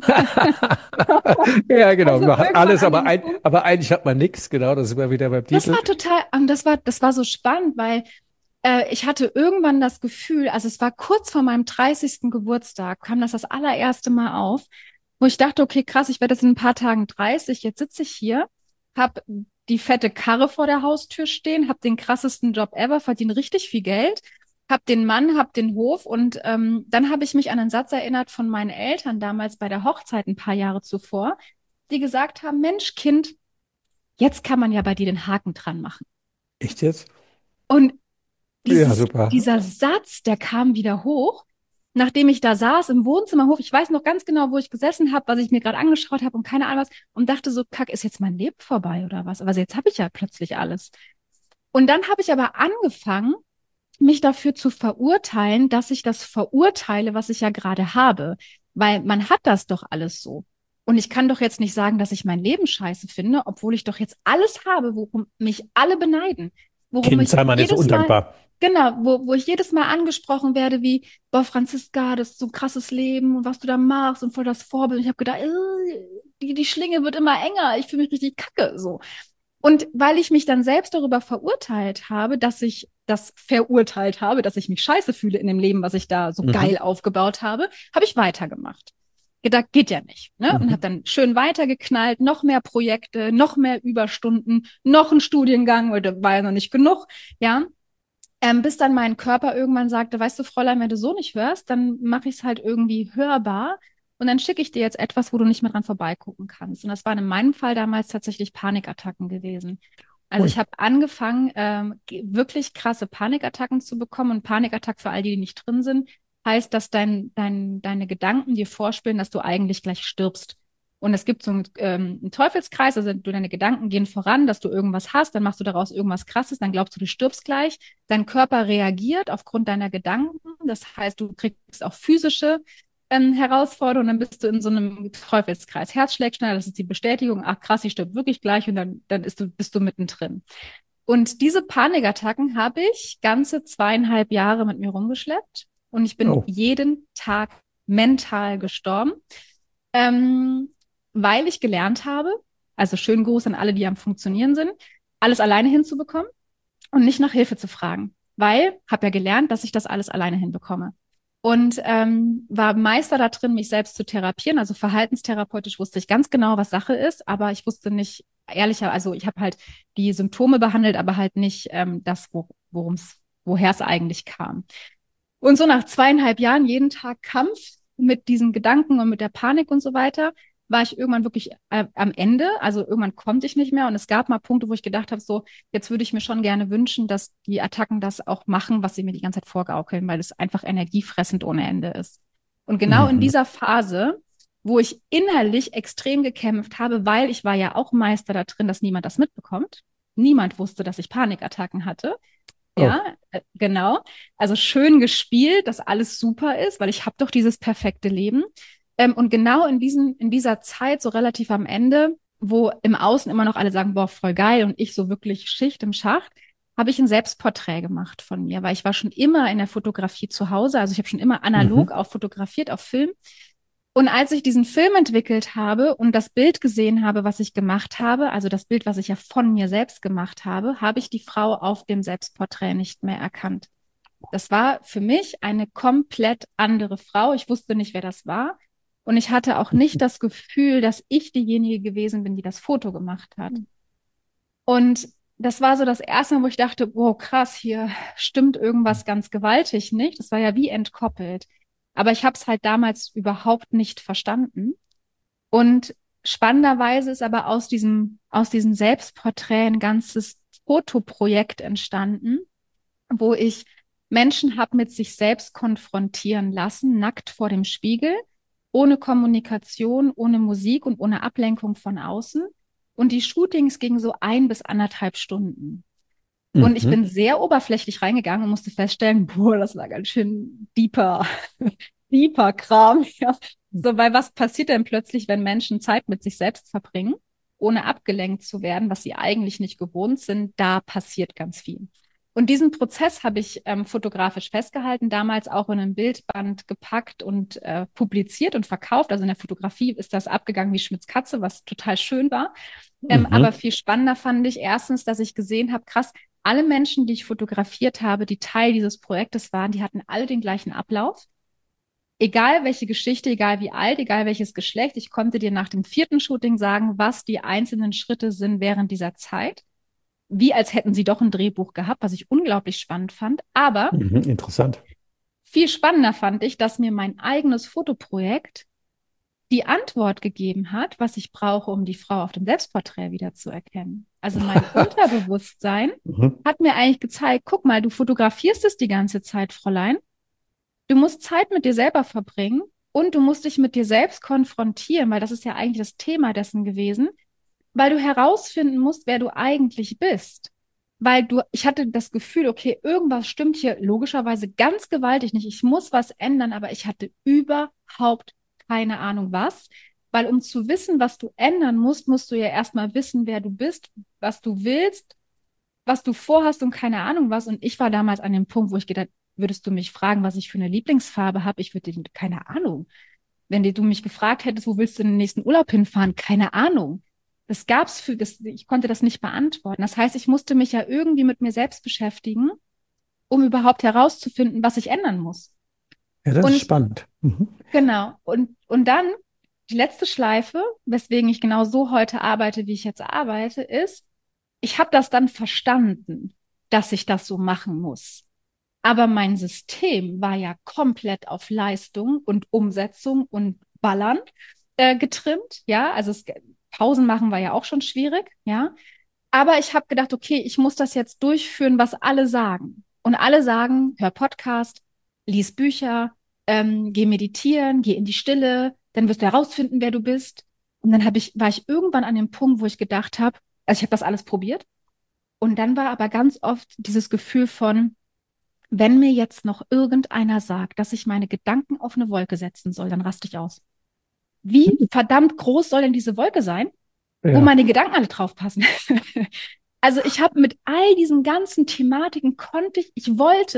A: Ja, genau.
C: Also
A: Man hat
C: irgendwann
A: alles,
C: an dem Punkt.
A: aber eigentlich hat man nichts. Genau, das ist immer wieder beim
C: Das
A: Titel.
C: war total, das war so spannend, weil ich hatte irgendwann das Gefühl, also es war kurz vor meinem 30. Geburtstag, kam das allererste Mal auf, wo ich dachte, okay, krass, ich werde jetzt in ein paar Tagen 30, jetzt sitze ich hier, habe die fette Karre vor der Haustür stehen, habe den krassesten Job ever, verdiene richtig viel Geld, habe den Mann, habe den Hof und dann habe ich mich an einen Satz erinnert von meinen Eltern damals bei der Hochzeit ein paar Jahre zuvor, die gesagt haben, Mensch, Kind, jetzt kann man ja bei dir den Haken dran machen.
A: Echt jetzt?
C: Und
A: Ja, super.
C: dieser Satz, der kam wieder hoch, nachdem ich da saß im Wohnzimmerhof. Ich weiß noch ganz genau, wo ich gesessen habe, was ich mir gerade angeschaut habe und keine Ahnung was und dachte so, kack, ist jetzt mein Leben vorbei oder was? Aber jetzt habe ich ja plötzlich alles. Und dann habe ich aber angefangen, mich dafür zu verurteilen, dass ich das verurteile, was ich ja gerade habe, weil man hat das doch alles so. Und ich kann doch jetzt nicht sagen, dass ich mein Leben scheiße finde, obwohl ich doch jetzt alles habe, worum mich alle beneiden, worum
A: Kind,
C: ich
A: sei mal nicht so
C: jedes Mal,
A: undankbar.
C: genau, wo ich jedes Mal angesprochen werde, wie, boah, Franziska, das ist so ein krasses Leben und was du da machst und voll das Vorbild. Und ich habe gedacht, die Schlinge wird immer enger, ich fühle mich richtig kacke, so. Und weil ich mich dann selbst darüber verurteilt habe, dass ich das verurteilt habe, dass ich mich scheiße fühle in dem Leben, was ich da so
A: Mhm.
C: geil aufgebaut habe, habe ich weitergemacht. Gedacht, geht ja nicht, ne? Und habe
A: Mhm.
C: dann schön weitergeknallt, noch mehr Projekte, noch mehr Überstunden, noch ein Studiengang, weil da war ja noch nicht genug, ja. Bis dann mein Körper irgendwann sagte, weißt du, Fräulein, wenn du so nicht hörst, dann mache ich es halt irgendwie hörbar und dann schicke ich dir jetzt etwas, wo du nicht mehr dran vorbeigucken kannst. Und das waren in meinem Fall damals tatsächlich Panikattacken gewesen. Also
A: Ui.
C: ich habe angefangen, wirklich krasse Panikattacken zu bekommen. Und Panikattack für all die, die nicht drin sind, heißt, dass deine Gedanken dir vorspielen, dass du eigentlich gleich stirbst. Und es gibt so einen Teufelskreis, also deine Gedanken gehen voran, dass du irgendwas hast, dann machst du daraus irgendwas Krasses, dann glaubst du, du stirbst gleich. Dein Körper reagiert aufgrund deiner Gedanken. Das heißt, du kriegst auch physische Herausforderungen, dann bist du in so einem Teufelskreis. Herz schlägt schneller, das ist die Bestätigung, ach krass, ich stirb wirklich gleich und dann bist du mittendrin. Und diese Panikattacken habe ich ganze 2,5 Jahre mit mir rumgeschleppt. Und ich bin
A: Oh.
C: jeden Tag mental gestorben, weil ich gelernt habe, also schönen Gruß an alle, die am Funktionieren sind, alles alleine hinzubekommen und nicht nach Hilfe zu fragen, weil habe ja gelernt, dass ich das alles alleine hinbekomme. Und war Meister da drin, mich selbst zu therapieren. Also verhaltenstherapeutisch wusste ich ganz genau, was Sache ist, aber ich wusste nicht, ehrlicher, also ich habe halt die Symptome behandelt, aber halt nicht woher es eigentlich kam. Und so nach 2,5 Jahren jeden Tag Kampf mit diesen Gedanken und mit der Panik und so weiter, war ich irgendwann wirklich am Ende. Also irgendwann konnte ich nicht mehr. Und es gab mal Punkte, wo ich gedacht habe, so, jetzt würde ich mir schon gerne wünschen, dass die Attacken das auch machen, was sie mir die ganze Zeit vorgaukeln, weil es einfach energiefressend ohne Ende ist. Und genau in
A: Mhm.
C: dieser Phase, wo ich innerlich extrem gekämpft habe, weil ich war ja auch Meister da drin, dass niemand das mitbekommt. Niemand wusste, dass ich Panikattacken hatte. Ja,
A: Oh.
C: genau. Also schön gespielt, dass alles super ist, weil ich habe doch dieses perfekte Leben. Und genau in dieser Zeit, so relativ am Ende, wo im Außen immer noch alle sagen, boah, voll geil, und ich so wirklich Schicht im Schacht, habe ich ein Selbstporträt gemacht von mir, weil ich war schon immer in der Fotografie zu Hause. Also ich habe schon immer analog
A: Mhm.
C: auch fotografiert auf Film. Und als ich diesen Film entwickelt habe und das Bild gesehen habe, was ich gemacht habe, also das Bild, was ich ja von mir selbst gemacht habe, habe ich die Frau auf dem Selbstporträt nicht mehr erkannt. Das war für mich eine komplett andere Frau. Ich wusste nicht, wer das war. Und ich hatte auch nicht das Gefühl, dass ich diejenige gewesen bin, die das Foto gemacht hat. Und das war so das erste Mal, wo ich dachte, wow, krass, hier stimmt irgendwas ganz gewaltig nicht. Das war ja wie entkoppelt. Aber ich habe es halt damals überhaupt nicht verstanden. Und spannenderweise ist aber aus diesem Selbstporträt ein ganzes Fotoprojekt entstanden, wo ich Menschen habe mit sich selbst konfrontieren lassen, nackt vor dem Spiegel, ohne Kommunikation, ohne Musik und ohne Ablenkung von außen. Und die Shootings gingen so 1 bis 1,5 Stunden. Und ich
A: Mhm.
C: bin sehr oberflächlich reingegangen und musste feststellen, boah, das war ganz schön deeper Kram. Ja. So, weil was passiert denn plötzlich, wenn Menschen Zeit mit sich selbst verbringen, ohne abgelenkt zu werden, was sie eigentlich nicht gewohnt sind? Da passiert ganz viel. Und diesen Prozess habe ich fotografisch festgehalten, damals auch in ein Bildband gepackt und publiziert und verkauft. Also in der Fotografie ist das abgegangen wie Schmitz Katze, was total schön war. Aber
A: Mhm.
C: viel spannender fand ich erstens, dass ich gesehen habe, krass, alle Menschen, die ich fotografiert habe, die Teil dieses Projektes waren, die hatten alle den gleichen Ablauf. Egal welche Geschichte, egal wie alt, egal welches Geschlecht, ich konnte dir nach dem 4. Shooting sagen, was die einzelnen Schritte sind während dieser Zeit. Wie als hätten sie doch ein Drehbuch gehabt, was ich unglaublich spannend fand. Aber
A: Mhm. Interessant.
C: viel spannender fand ich, dass mir mein eigenes Fotoprojekt die Antwort gegeben hat, was ich brauche, um die Frau auf dem Selbstporträt wiederzuerkennen. Also mein Unterbewusstsein
A: Mhm.
C: hat mir eigentlich gezeigt, guck mal, du fotografierst es die ganze Zeit, Fräulein. Du musst Zeit mit dir selber verbringen und du musst dich mit dir selbst konfrontieren, weil das ist ja eigentlich das Thema dessen gewesen, weil du herausfinden musst, wer du eigentlich bist. Ich hatte das Gefühl, okay, irgendwas stimmt hier logischerweise ganz gewaltig nicht. Ich muss was ändern, aber ich hatte überhaupt keine Ahnung was. Weil um zu wissen, was du ändern musst, musst du ja erstmal wissen, wer du bist, was du willst, was du vorhast und keine Ahnung was. Und ich war damals an dem Punkt, wo ich gedacht, würdest du mich fragen, was ich für eine Lieblingsfarbe habe? Ich würde dir, keine Ahnung. Wenn du mich gefragt hättest, wo willst du in den nächsten Urlaub hinfahren? Keine Ahnung. Ich konnte das nicht beantworten. Das heißt, ich musste mich ja irgendwie mit mir selbst beschäftigen, um überhaupt herauszufinden, was ich ändern muss.
A: Ja, das ist
C: Und
A: spannend. Mhm.
C: genau. Und dann die letzte Schleife, weswegen ich genau so heute arbeite, wie ich jetzt arbeite, ist, ich habe das dann verstanden, dass ich das so machen muss. Aber mein System war ja komplett auf Leistung und Umsetzung und Ballern getrimmt. Ja, also Pausen machen war ja auch schon schwierig. Ja, aber ich habe gedacht, okay, ich muss das jetzt durchführen, was alle sagen. Und alle sagen, hör Podcast, lies Bücher, geh meditieren, geh in die Stille, dann wirst du herausfinden, wer du bist. Und dann war ich irgendwann an dem Punkt, wo ich gedacht habe, also ich habe das alles probiert. Und dann war aber ganz oft dieses Gefühl von, wenn mir jetzt noch irgendeiner sagt, dass ich meine Gedanken auf eine Wolke setzen soll, dann raste ich aus. Wie verdammt groß soll denn diese Wolke sein, wo
A: Ja.
C: meine Gedanken alle drauf passen? Also ich habe mit all diesen ganzen Thematiken ich wollte,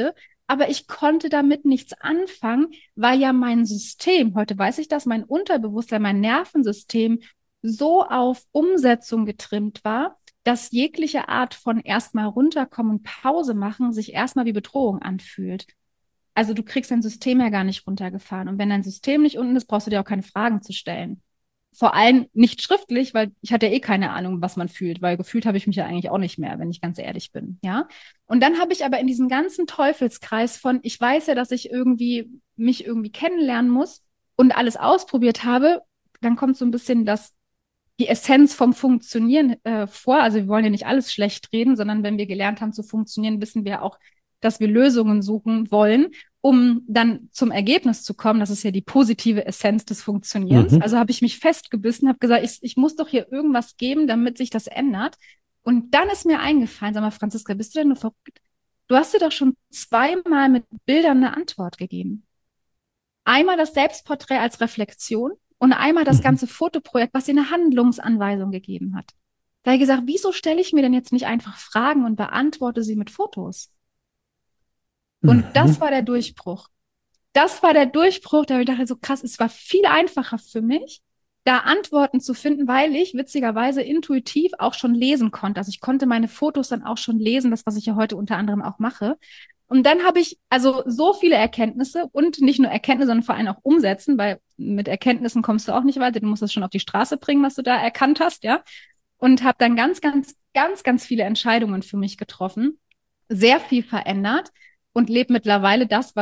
C: aber ich konnte damit nichts anfangen, weil ja mein System, heute weiß ich das, mein Unterbewusstsein, mein Nervensystem so auf Umsetzung getrimmt war, dass jegliche Art von erstmal runterkommen und Pause machen sich erstmal wie Bedrohung anfühlt. Also du kriegst dein System ja gar nicht runtergefahren. Und wenn dein System nicht unten ist, brauchst du dir auch keine Fragen zu stellen. Vor allem nicht schriftlich, weil ich hatte ja eh keine Ahnung, was man fühlt, weil gefühlt habe ich mich ja eigentlich auch nicht mehr, wenn ich ganz ehrlich bin, ja. Und dann habe ich aber in diesem ganzen Teufelskreis von, ich weiß ja, dass ich mich irgendwie kennenlernen muss und alles ausprobiert habe, dann kommt so ein bisschen die Essenz vom Funktionieren vor. Also wir wollen ja nicht alles schlecht reden, sondern wenn wir gelernt haben zu funktionieren, wissen wir auch, dass wir Lösungen suchen wollen, um dann zum Ergebnis zu kommen. Das ist ja die positive Essenz des Funktionierens.
A: Mhm.
C: Also habe ich mich festgebissen, habe gesagt, ich muss doch hier irgendwas geben, damit sich das ändert. Und dann ist mir eingefallen, sag mal, Franziska, bist du denn nur verrückt? Du hast dir doch schon zweimal mit Bildern eine Antwort gegeben. Einmal das Selbstporträt als Reflexion und einmal das
A: Mhm.
C: ganze Fotoprojekt, was dir eine Handlungsanweisung gegeben hat. Da habe ich gesagt, wieso stelle ich mir denn jetzt nicht einfach Fragen und beantworte sie mit Fotos? Und das
A: Mhm.
C: war der Durchbruch. Das war der Durchbruch, da ich dachte so krass, es war viel einfacher für mich, da Antworten zu finden, weil ich witzigerweise intuitiv auch schon lesen konnte. Also ich konnte meine Fotos dann auch schon lesen, das, was ich ja heute unter anderem auch mache. Und dann habe ich also so viele Erkenntnisse und nicht nur Erkenntnisse, sondern vor allem auch umsetzen, weil mit Erkenntnissen kommst du auch nicht weiter. Du musst es schon auf die Straße bringen, was du da erkannt hast, ja. Und habe dann ganz viele Entscheidungen für mich getroffen, sehr viel verändert und lebe mittlerweile das,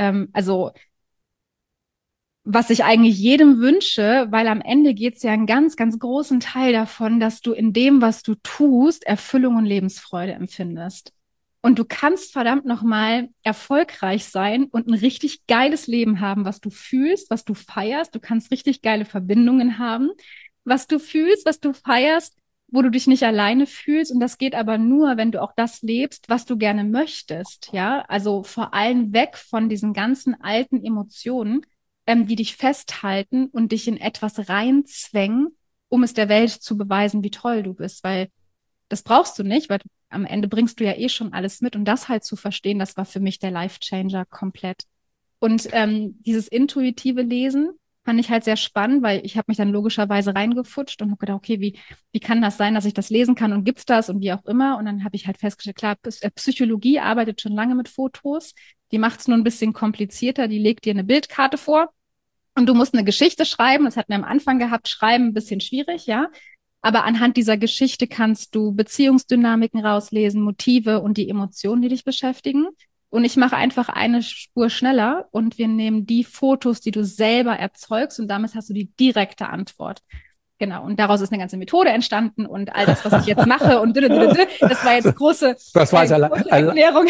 C: was ich eigentlich jedem wünsche, weil am Ende geht es ja einen ganz großen Teil davon, dass du in dem, was du tust, Erfüllung und Lebensfreude empfindest. Und du kannst verdammt nochmal erfolgreich sein und ein richtig geiles Leben haben, was du fühlst, was du feierst. Du kannst richtig geile Verbindungen haben, was du fühlst, was du feierst, wo du dich nicht alleine fühlst. Und das geht aber nur, wenn du auch das lebst, was du gerne möchtest. Ja, also vor allem weg von diesen ganzen alten Emotionen, die dich festhalten und dich in etwas reinzwängen, um es der Welt zu beweisen, wie toll du bist. Weil das brauchst du nicht, weil am Ende bringst du ja eh schon alles mit. Und das halt zu verstehen, das war für mich der Life-Changer komplett. Und dieses intuitive Lesen fand ich halt sehr spannend, weil ich habe mich dann logischerweise reingefutscht und habe gedacht, okay, wie kann das sein, dass ich das lesen kann und gibt's das und wie auch immer. Und dann habe ich halt festgestellt, klar, Psychologie arbeitet schon lange mit Fotos. Die macht es nur ein bisschen komplizierter. Die legt dir eine Bildkarte vor und du musst eine Geschichte schreiben. Das hatten wir am Anfang gehabt, schreiben ein bisschen schwierig, ja. Aber anhand dieser Geschichte kannst du Beziehungsdynamiken rauslesen, Motive und die Emotionen, die dich beschäftigen. Und ich mache einfach eine Spur schneller und wir nehmen die Fotos, die du selber erzeugst und damit hast du die direkte Antwort. Genau. Und daraus ist eine ganze Methode entstanden und all das, was ich jetzt mache und das war jetzt
A: Das war jetzt
C: große Erklärung.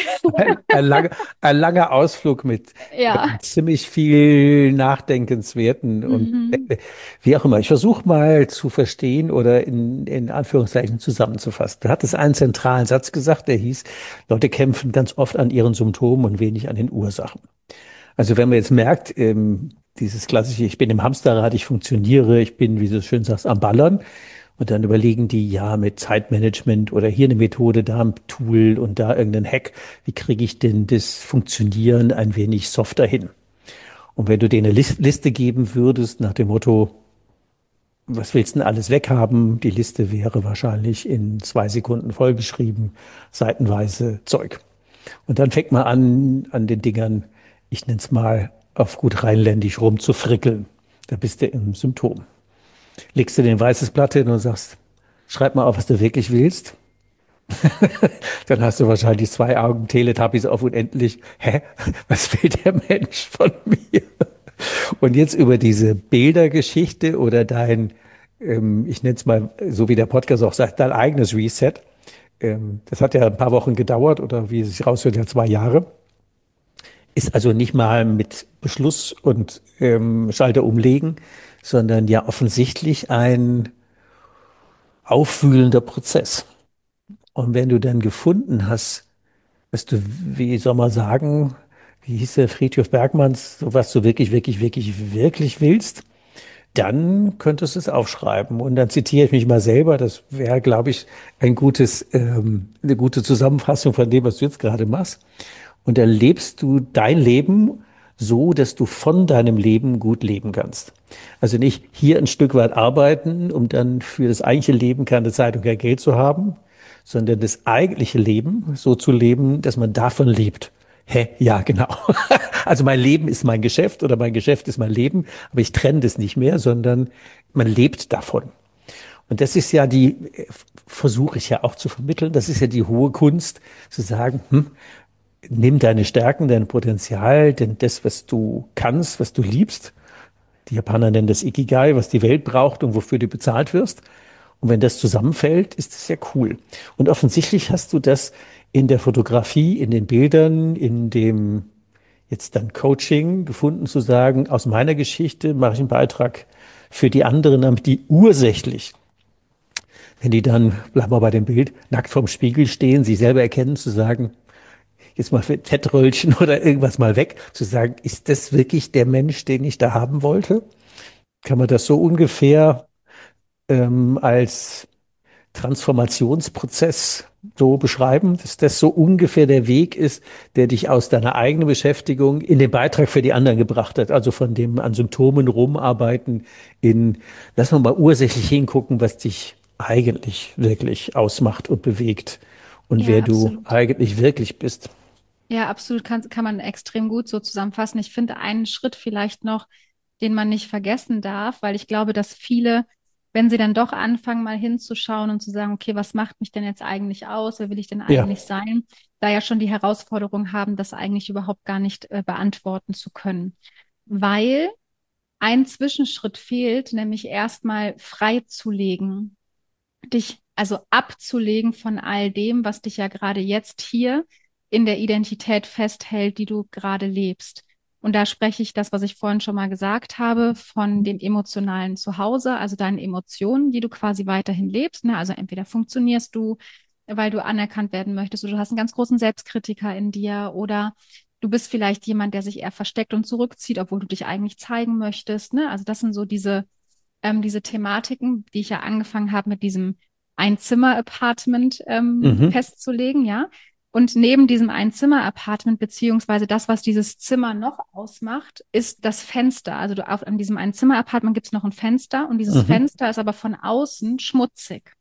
A: ein langer Ausflug mit
C: Ja.
A: ziemlich viel Nachdenkenswerten und
C: Mhm.
A: wie auch immer. Ich versuche mal zu verstehen oder in Anführungszeichen zusammenzufassen. Du hattest einen zentralen Satz gesagt, der hieß, Leute kämpfen ganz oft an ihren Symptomen und wenig an den Ursachen. Also wenn man jetzt merkt, dieses klassische, ich bin im Hamsterrad, ich funktioniere, ich bin, wie du es schön sagst, am Ballern. Und dann überlegen die, ja, mit Zeitmanagement oder hier eine Methode, da ein Tool und da irgendein Hack, wie kriege ich denn das Funktionieren ein wenig softer hin? Und wenn du denen eine Liste geben würdest nach dem Motto, was willst du denn alles weghaben? Die Liste wäre wahrscheinlich in 2 Sekunden vollgeschrieben, seitenweise Zeug. Und dann fängt man an den Dingern, ich nenne es mal auf gut rheinländisch rumzufrickeln. Da bist du im Symptom. Legst du den weißes Blatt hin und sagst, schreib mal auf, was du wirklich willst. Dann hast du wahrscheinlich 2 Augen Teletubbies auf unendlich. Hä? Was will der Mensch von mir? Und jetzt über diese Bildergeschichte oder ich nenne es mal, so wie der Podcast auch sagt, dein eigenes Reset. Das hat ja ein paar Wochen gedauert oder wie es sich raushört, ja 2 Jahre. Ist also nicht mal mit Beschluss und Schalter umlegen, sondern ja offensichtlich ein aufwühlender Prozess. Und wenn du dann gefunden hast, was du, wie soll man sagen, wie hieß der Friedhof Bergmanns, so was du wirklich willst, dann könntest du es aufschreiben. Und dann zitiere ich mich mal selber. Das wäre, glaube ich, eine gute Zusammenfassung von dem, was du jetzt gerade machst. und erlebst du dein Leben so, dass du von deinem Leben gut leben kannst. Also nicht hier ein Stück weit arbeiten, um dann für das eigentliche Leben keine Zeit und kein Geld zu haben, sondern das eigentliche Leben so zu leben, dass man davon lebt. Hä? Ja, genau. Also mein Leben ist mein Geschäft oder mein Geschäft ist mein Leben, aber ich trenne das nicht mehr, sondern man lebt davon. Und das ist ja versuche ich ja auch zu vermitteln, das ist ja die hohe Kunst, zu sagen, nimm deine Stärken, dein Potenzial, denn das, was du kannst, was du liebst, die Japaner nennen das Ikigai, was die Welt braucht und wofür du bezahlt wirst. Und wenn das zusammenfällt, ist das ja cool. Und offensichtlich hast du das in der Fotografie, in den Bildern, in dem jetzt dann Coaching gefunden, zu sagen, aus meiner Geschichte mache ich einen Beitrag für die anderen, damit die ursächlich, wenn die dann, bleiben wir bei dem Bild, nackt vorm Spiegel stehen, sich selber erkennen, zu sagen, jetzt mal Fettröllchen oder irgendwas mal weg, zu sagen, ist das wirklich der Mensch, den ich da haben wollte? Kann man das so ungefähr als Transformationsprozess so beschreiben, dass das so ungefähr der Weg ist, der dich aus deiner eigenen Beschäftigung in den Beitrag für die anderen gebracht hat? Also von dem an Symptomen rumarbeiten in, lass mal ursächlich hingucken, was dich eigentlich wirklich ausmacht und bewegt und
C: Ja,
A: wer du
C: absolut.
A: eigentlich wirklich bist.
C: Ja, absolut kann man extrem gut so zusammenfassen. Ich finde einen Schritt vielleicht noch, den man nicht vergessen darf, weil ich glaube, dass viele, wenn sie dann doch anfangen, mal hinzuschauen und zu sagen, okay, was macht mich denn jetzt eigentlich aus? Wer will ich denn
A: Ja.
C: eigentlich sein? Da ja schon die Herausforderung haben, das eigentlich überhaupt gar nicht beantworten zu können. Weil ein Zwischenschritt fehlt, nämlich erstmal freizulegen, dich also abzulegen von all dem, was dich ja gerade jetzt hier in der Identität festhält, die du gerade lebst. Und da spreche ich das, was ich vorhin schon mal gesagt habe, von dem emotionalen Zuhause, also deinen Emotionen, die du quasi weiterhin lebst. Ne? Also entweder funktionierst du, weil du anerkannt werden möchtest, oder du hast einen ganz großen Selbstkritiker in dir, oder du bist vielleicht jemand, der sich eher versteckt und zurückzieht, obwohl du dich eigentlich zeigen möchtest. Ne? Also das sind so diese Thematiken, die ich ja angefangen habe mit diesem Einzimmer-Apartment
A: Mhm.
C: festzulegen, ja. Und neben diesem Einzimmer-Apartment, beziehungsweise das, was dieses Zimmer noch ausmacht, ist das Fenster. Also an diesem Einzimmer-Apartment gibt es noch ein Fenster und dieses
A: Mhm.
C: Fenster ist aber von außen schmutzig.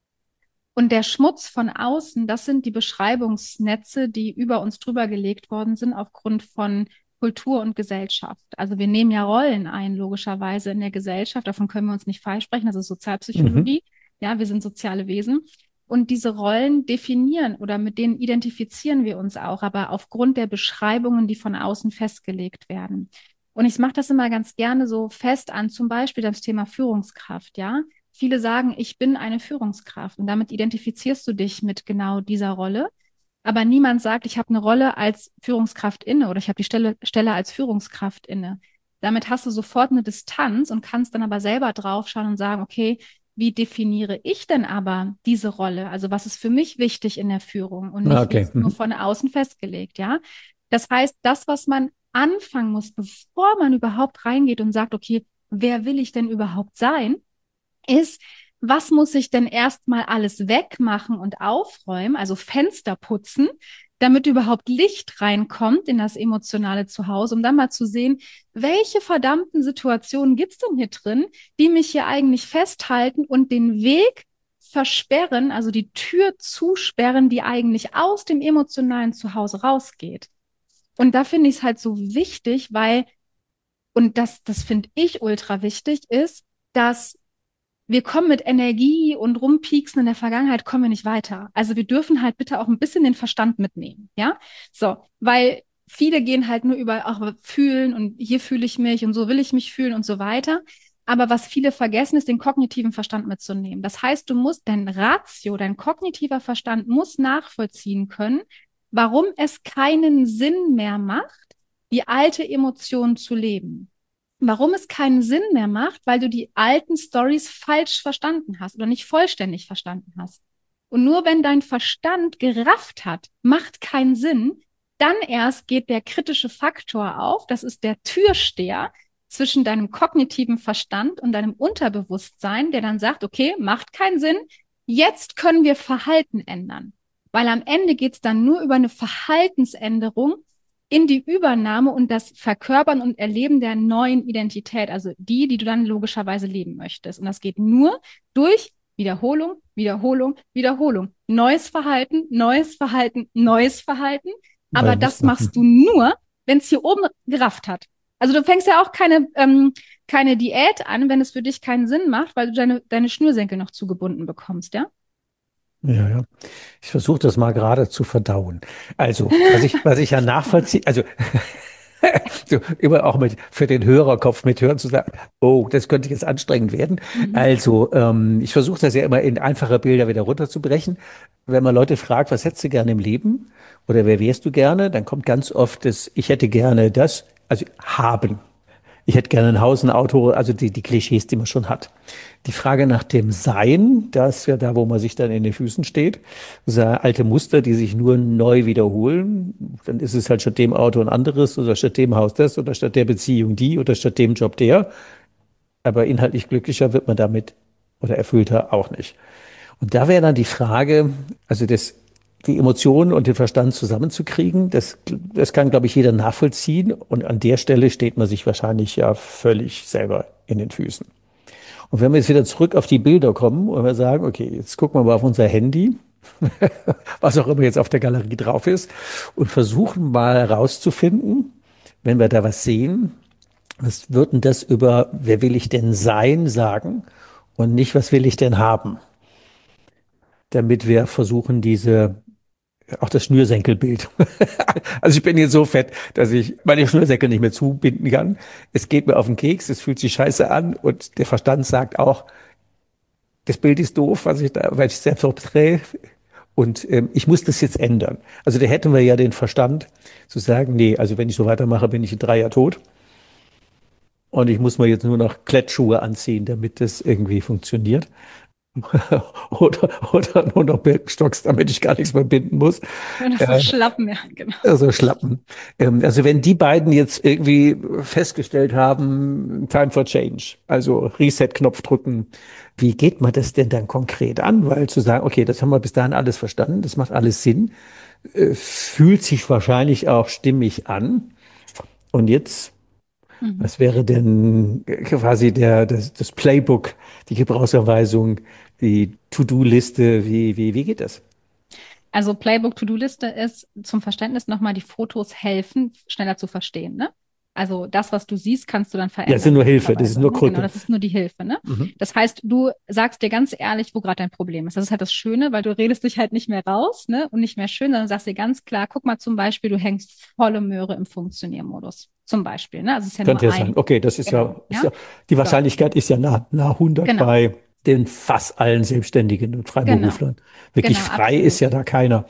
C: Und der Schmutz von außen, das sind die Beschreibungsnetze, die über uns drüber gelegt worden sind aufgrund von Kultur und Gesellschaft. Also wir nehmen ja Rollen ein, logischerweise in der Gesellschaft. Davon können wir uns nicht freisprechen. Das ist
A: Mhm.
C: Sozialpsychologie. Ja, wir sind soziale Wesen. Und diese Rollen definieren oder mit denen identifizieren wir uns auch, aber aufgrund der Beschreibungen, die von außen festgelegt werden. Und ich mache das immer ganz gerne so fest an, zum Beispiel das Thema Führungskraft, ja. Viele sagen, ich bin eine Führungskraft und damit identifizierst du dich mit genau dieser Rolle. Aber niemand sagt, ich habe eine Rolle als Führungskraft inne oder ich habe die Stelle als Führungskraft inne. Damit hast du sofort eine Distanz und kannst dann aber selber draufschauen und sagen, okay, wie definiere ich denn aber diese Rolle? Also was ist für mich wichtig in der Führung und
A: Ah,
C: nicht, wie
A: okay.
C: ist nur
A: Mhm.
C: von außen festgelegt, ja? Das heißt, das, was man anfangen muss, bevor man überhaupt reingeht und sagt, okay, wer will ich denn überhaupt sein? Ist, was muss ich denn erstmal alles wegmachen und aufräumen, also Fenster putzen, damit überhaupt Licht reinkommt in das emotionale Zuhause, um dann mal zu sehen, welche verdammten Situationen gibt's denn hier drin, die mich hier eigentlich festhalten und den Weg versperren, also die Tür zusperren, die eigentlich aus dem emotionalen Zuhause rausgeht. Und da finde ich es halt so wichtig, weil, und das finde ich ultra wichtig, ist, dass wir kommen mit Energie und Rumpieksen in der Vergangenheit, kommen wir nicht weiter. Also wir dürfen halt bitte auch ein bisschen den Verstand mitnehmen, ja? So, weil viele gehen halt nur über auch fühlen und hier fühle ich mich und so will ich mich fühlen und so weiter. Aber was viele vergessen, ist den kognitiven Verstand mitzunehmen. Das heißt, du musst dein Ratio, dein kognitiver Verstand muss nachvollziehen können, warum es keinen Sinn mehr macht, die alte Emotion zu leben. Warum es keinen Sinn mehr macht, weil du die alten Stories falsch verstanden hast oder nicht vollständig verstanden hast. Und nur wenn dein Verstand gerafft hat, macht keinen Sinn, dann erst geht der kritische Faktor auf, das ist der Türsteher zwischen deinem kognitiven Verstand und deinem Unterbewusstsein, der dann sagt, okay, macht keinen Sinn, jetzt können wir Verhalten ändern. Weil am Ende geht es dann nur über eine Verhaltensänderung in die Übernahme und das Verkörpern und Erleben der neuen Identität, also die du dann logischerweise leben möchtest. Und das geht nur durch Wiederholung, Wiederholung, Wiederholung. Neues Verhalten, neues Verhalten, neues Verhalten. Aber das machst du nur, wenn es hier oben gerafft hat. Also du fängst ja auch keine Diät an, wenn es für dich keinen Sinn macht, weil du deine Schnürsenkel noch zugebunden bekommst, ja?
A: Ja, ja. Ich versuche das mal gerade zu verdauen. Also, was ich ja nachvollziehe, also so immer auch für den Hörerkopf mithören zu sagen, oh, das könnte jetzt anstrengend werden. Also, ich versuche das ja immer in einfache Bilder wieder runterzubrechen. Wenn man Leute fragt, was hättest du gerne im Leben oder wer wärst du gerne, dann kommt ganz oft das, ich hätte gerne das, also haben. Ich hätte gerne ein Haus, ein Auto, also die Klischees, die man schon hat. Die Frage nach dem Sein, das ist ja da, wo man sich dann in den Füßen steht. Das sind alte Muster, die sich nur neu wiederholen. Dann ist es halt statt dem Auto ein anderes oder statt dem Haus das oder statt der Beziehung die oder statt dem Job der. Aber inhaltlich glücklicher wird man damit oder erfüllter auch nicht. Und da wäre dann die Frage, also die Emotionen und den Verstand zusammenzukriegen, das kann, glaube ich, jeder nachvollziehen. Und an der Stelle steht man sich wahrscheinlich ja völlig selber in den Füßen. Und wenn wir jetzt wieder zurück auf die Bilder kommen und wir sagen, okay, jetzt gucken wir mal auf unser Handy, was auch immer jetzt auf der Galerie drauf ist, und versuchen mal herauszufinden, wenn wir da was sehen, was wird denn das über, wer will ich denn sein, sagen und nicht, was will ich denn haben? Damit wir versuchen, auch das Schnürsenkelbild. Also ich bin jetzt so fett, dass ich meine Schnürsenkel nicht mehr zubinden kann. Es geht mir auf den Keks, es fühlt sich scheiße an und der Verstand sagt auch, das Bild ist doof, weil ich es sehr verdrehe und ich muss das jetzt ändern. Also da hätten wir ja den Verstand zu sagen, nee, also wenn ich so weitermache, bin ich in 3 Jahren tot und ich muss mir jetzt nur noch Klettschuhe anziehen, damit das irgendwie funktioniert. Oder nur noch Birkenstocks, damit ich gar nichts mehr binden muss.
C: Und das so Schlappen, ja, genau.
A: Also Schlappen. Also wenn die beiden jetzt irgendwie festgestellt haben, Time for Change, also Reset-Knopf drücken, wie geht man das denn dann konkret an? Weil zu sagen, okay, das haben wir bis dahin alles verstanden, das macht alles Sinn, fühlt sich wahrscheinlich auch stimmig an. Und jetzt, was wäre denn quasi das Playbook, die Gebrauchsanweisung, die To-Do-Liste, wie geht das?
C: Also Playbook To-Do-Liste ist zum Verständnis nochmal, die Fotos helfen, schneller zu verstehen, ne? Also das, was du siehst, kannst du dann
A: Ja, das ist nur Hilfe, das ist nur
C: ne?
A: Krücke.
C: Genau, das ist nur die Hilfe, ne? Das heißt, du sagst dir ganz ehrlich, wo gerade dein Problem ist. Das ist halt das Schöne, weil du redest dich halt nicht mehr raus, ne? Und nicht mehr schön, sondern sagst dir ganz klar, guck mal zum Beispiel, du hängst volle Möhre im Funktioniermodus. Zum Beispiel, ne? Also es ist ja
A: Könnte
C: nur
A: ja sein. Okay, das ist
C: genau,
A: ja, die Wahrscheinlichkeit ist ja nah 100
C: genau,
A: bei den fast allen Selbstständigen und
C: genau,
A: Freiberuflern. Wirklich
C: genau,
A: frei
C: absolut.
A: ist ja da keiner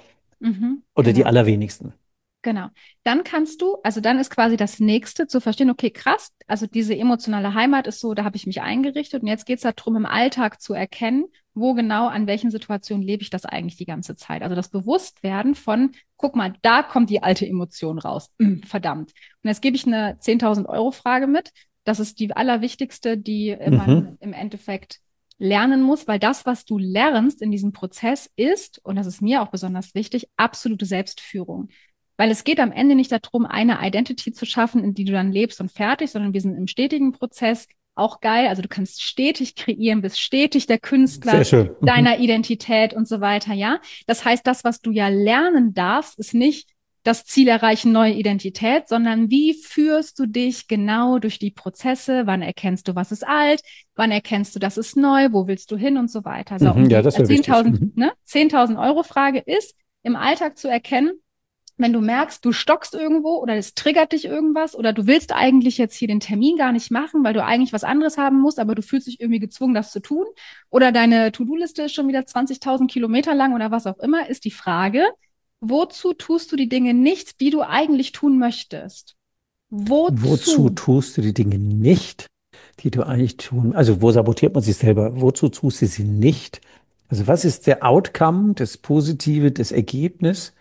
A: oder die
C: Genau.
A: allerwenigsten.
C: Genau. Dann also dann ist quasi das Nächste zu verstehen, okay, krass, also diese emotionale Heimat ist so, da habe ich mich eingerichtet und jetzt geht es darum, im Alltag zu erkennen, wo genau, an welchen Situationen lebe ich das eigentlich die ganze Zeit. Also das Bewusstwerden von, guck mal, da kommt die alte Emotion raus. Verdammt. Und jetzt gebe ich eine 10.000-Euro-Frage mit. Das ist die allerwichtigste, die man im Endeffekt lernen muss, weil das, was du lernst in diesem Prozess ist, und das ist mir auch besonders wichtig, absolute Selbstführung. Weil es geht am Ende nicht darum, eine Identity zu schaffen, in die du dann lebst und fertig, sondern wir sind im stetigen Prozess. Auch geil. Also du kannst stetig kreieren, bist stetig der Künstler
A: Sehr schön.
C: deiner Identität und so weiter, ja. Das heißt, das, was du ja lernen darfst, ist nicht das Ziel erreichen, neue Identität, sondern wie führst du dich genau durch die Prozesse? Wann erkennst du, was ist alt? Wann erkennst du, das ist neu? Wo willst du hin und so weiter? So, und
A: Ja,
C: die
A: das wäre wichtig.
C: 10.000 Euro Frage ist, im Alltag zu erkennen, wenn du merkst, du stockst irgendwo oder es triggert dich irgendwas oder du willst eigentlich jetzt hier den Termin gar nicht machen, weil du eigentlich was anderes haben musst, aber du fühlst dich irgendwie gezwungen, das zu tun oder deine To-Do-Liste ist schon wieder 20.000 Kilometer lang oder was auch immer, ist die Frage, wozu tust du die Dinge nicht, die du eigentlich tun möchtest?
A: Wozu tust du die Dinge nicht, die du eigentlich tun? Also wo sabotiert man sich selber? Wozu tust du sie nicht? Also was ist der Outcome, das Positive, das Ergebnis,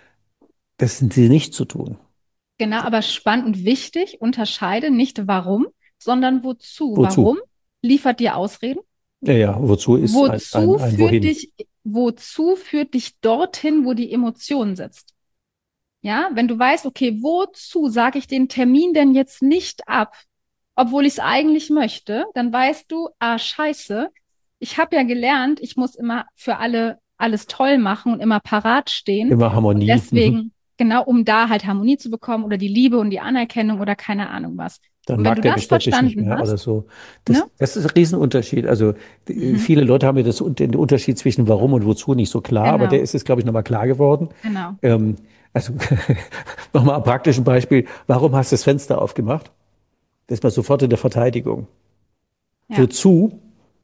A: das sind sie nicht zu tun?
C: Genau, aber spannend und wichtig, unterscheide nicht warum, sondern wozu.
A: Wozu?
C: Warum liefert dir Ausreden?
A: Ja, wozu ist
C: Wozu
A: ein
C: führt
A: Wohin?
C: dich wozu führt dich dorthin, wo die Emotion sitzt. Ja, wenn du weißt, okay, wozu sage ich den Termin denn jetzt nicht ab, obwohl ich es eigentlich möchte, dann weißt du, ah, scheiße, ich habe ja gelernt, ich muss immer für alle alles toll machen und immer parat stehen.
A: Immer
C: Und
A: Harmonie.
C: deswegen, genau, um da halt Harmonie zu bekommen oder die Liebe und die Anerkennung oder keine Ahnung was.
A: Dann
C: Und wenn
A: mag
C: du
A: der
C: das
A: mich plötzlich nicht
C: verstanden
A: mehr oder
C: hast,
A: so.
C: ne?
A: Das ist ein Riesenunterschied. Also
C: Mhm.
A: viele Leute haben ja den Unterschied zwischen warum und wozu nicht so klar, aber der
C: Genau,
A: ist jetzt, glaube ich, nochmal klar geworden.
C: genau.
A: Ähm, also nochmal ein praktisches Beispiel. Warum hast du das Fenster aufgemacht? Das ist mal sofort in der Verteidigung.
C: Ja,
A: Wozu?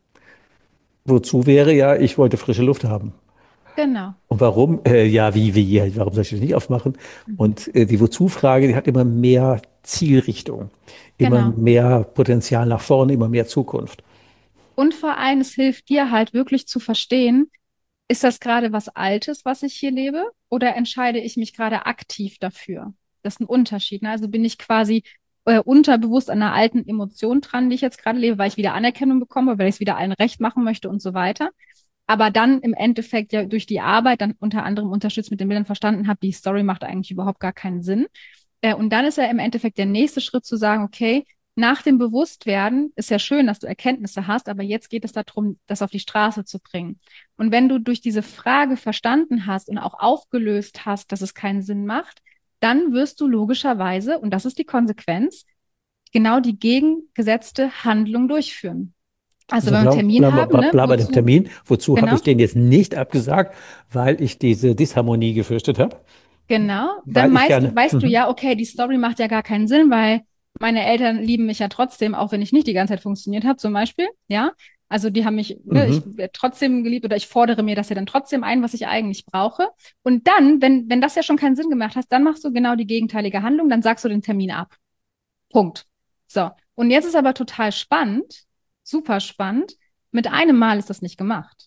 A: Wozu wäre ja, ich wollte frische Luft haben.
C: genau.
A: Und warum? Ja, wie, warum soll ich das nicht aufmachen?
C: Mhm.
A: Und die Wozu-Frage, die hat immer mehr Zielrichtung, immer
C: Genau.
A: mehr Potenzial nach vorne, immer mehr Zukunft.
C: Und vor allem, es hilft dir halt wirklich zu verstehen, ist das gerade was Altes, was ich hier lebe, oder entscheide ich mich gerade aktiv dafür? Das ist ein Unterschied. Ne? Also bin ich quasi unterbewusst an einer alten Emotion dran, die ich jetzt gerade lebe, weil ich wieder Anerkennung bekomme, weil ich es wieder allen recht machen möchte und so weiter. Aber dann im Endeffekt ja durch die Arbeit dann unter anderem unterstützt mit den Bildern verstanden habe, die Story macht eigentlich überhaupt gar keinen Sinn. Und dann ist ja im Endeffekt der nächste Schritt zu sagen, okay, nach dem Bewusstwerden ist ja schön, dass du Erkenntnisse hast, aber jetzt geht es darum, das auf die Straße zu bringen. Und wenn du durch diese Frage verstanden hast und auch aufgelöst hast, dass es keinen Sinn macht, dann wirst du logischerweise, und das ist die Konsequenz, genau die gegengesetzte Handlung durchführen. Also
A: Also
C: wenn wir einen Termin haben, ne,
A: bleib bei dem
C: wozu,
A: Termin. Wozu habe
C: genau,
A: ich den jetzt nicht abgesagt? Weil ich diese Disharmonie gefürchtet habe.
C: genau, dann
A: Weil ich gerne.
C: weißt du ja, okay, die Story macht ja gar keinen Sinn, weil meine Eltern lieben mich ja trotzdem, auch wenn ich nicht die ganze Zeit funktioniert habe, zum Beispiel, ja. Also die haben mich, ne, ich
A: Mhm.
C: werde trotzdem geliebt oder ich fordere mir das ja dann trotzdem ein, was ich eigentlich brauche. Und dann, wenn das ja schon keinen Sinn gemacht hast, dann machst du genau die gegenteilige Handlung, dann sagst du den Termin ab. Punkt. So. Und jetzt ist aber total spannend, super spannend. Mit einem Mal ist das nicht gemacht,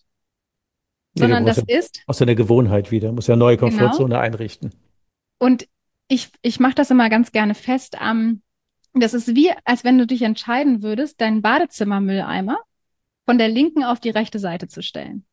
A: Nee, du
C: sondern
A: brauchst
C: das
A: ja
C: ist
A: aus deiner Gewohnheit wieder. Muss ja neue
C: genau.
A: Komfortzone einrichten.
C: Und ich mache das immer ganz gerne fest am, das ist wie, als wenn du dich entscheiden würdest, deinen Badezimmermülleimer von der linken auf die rechte Seite zu stellen.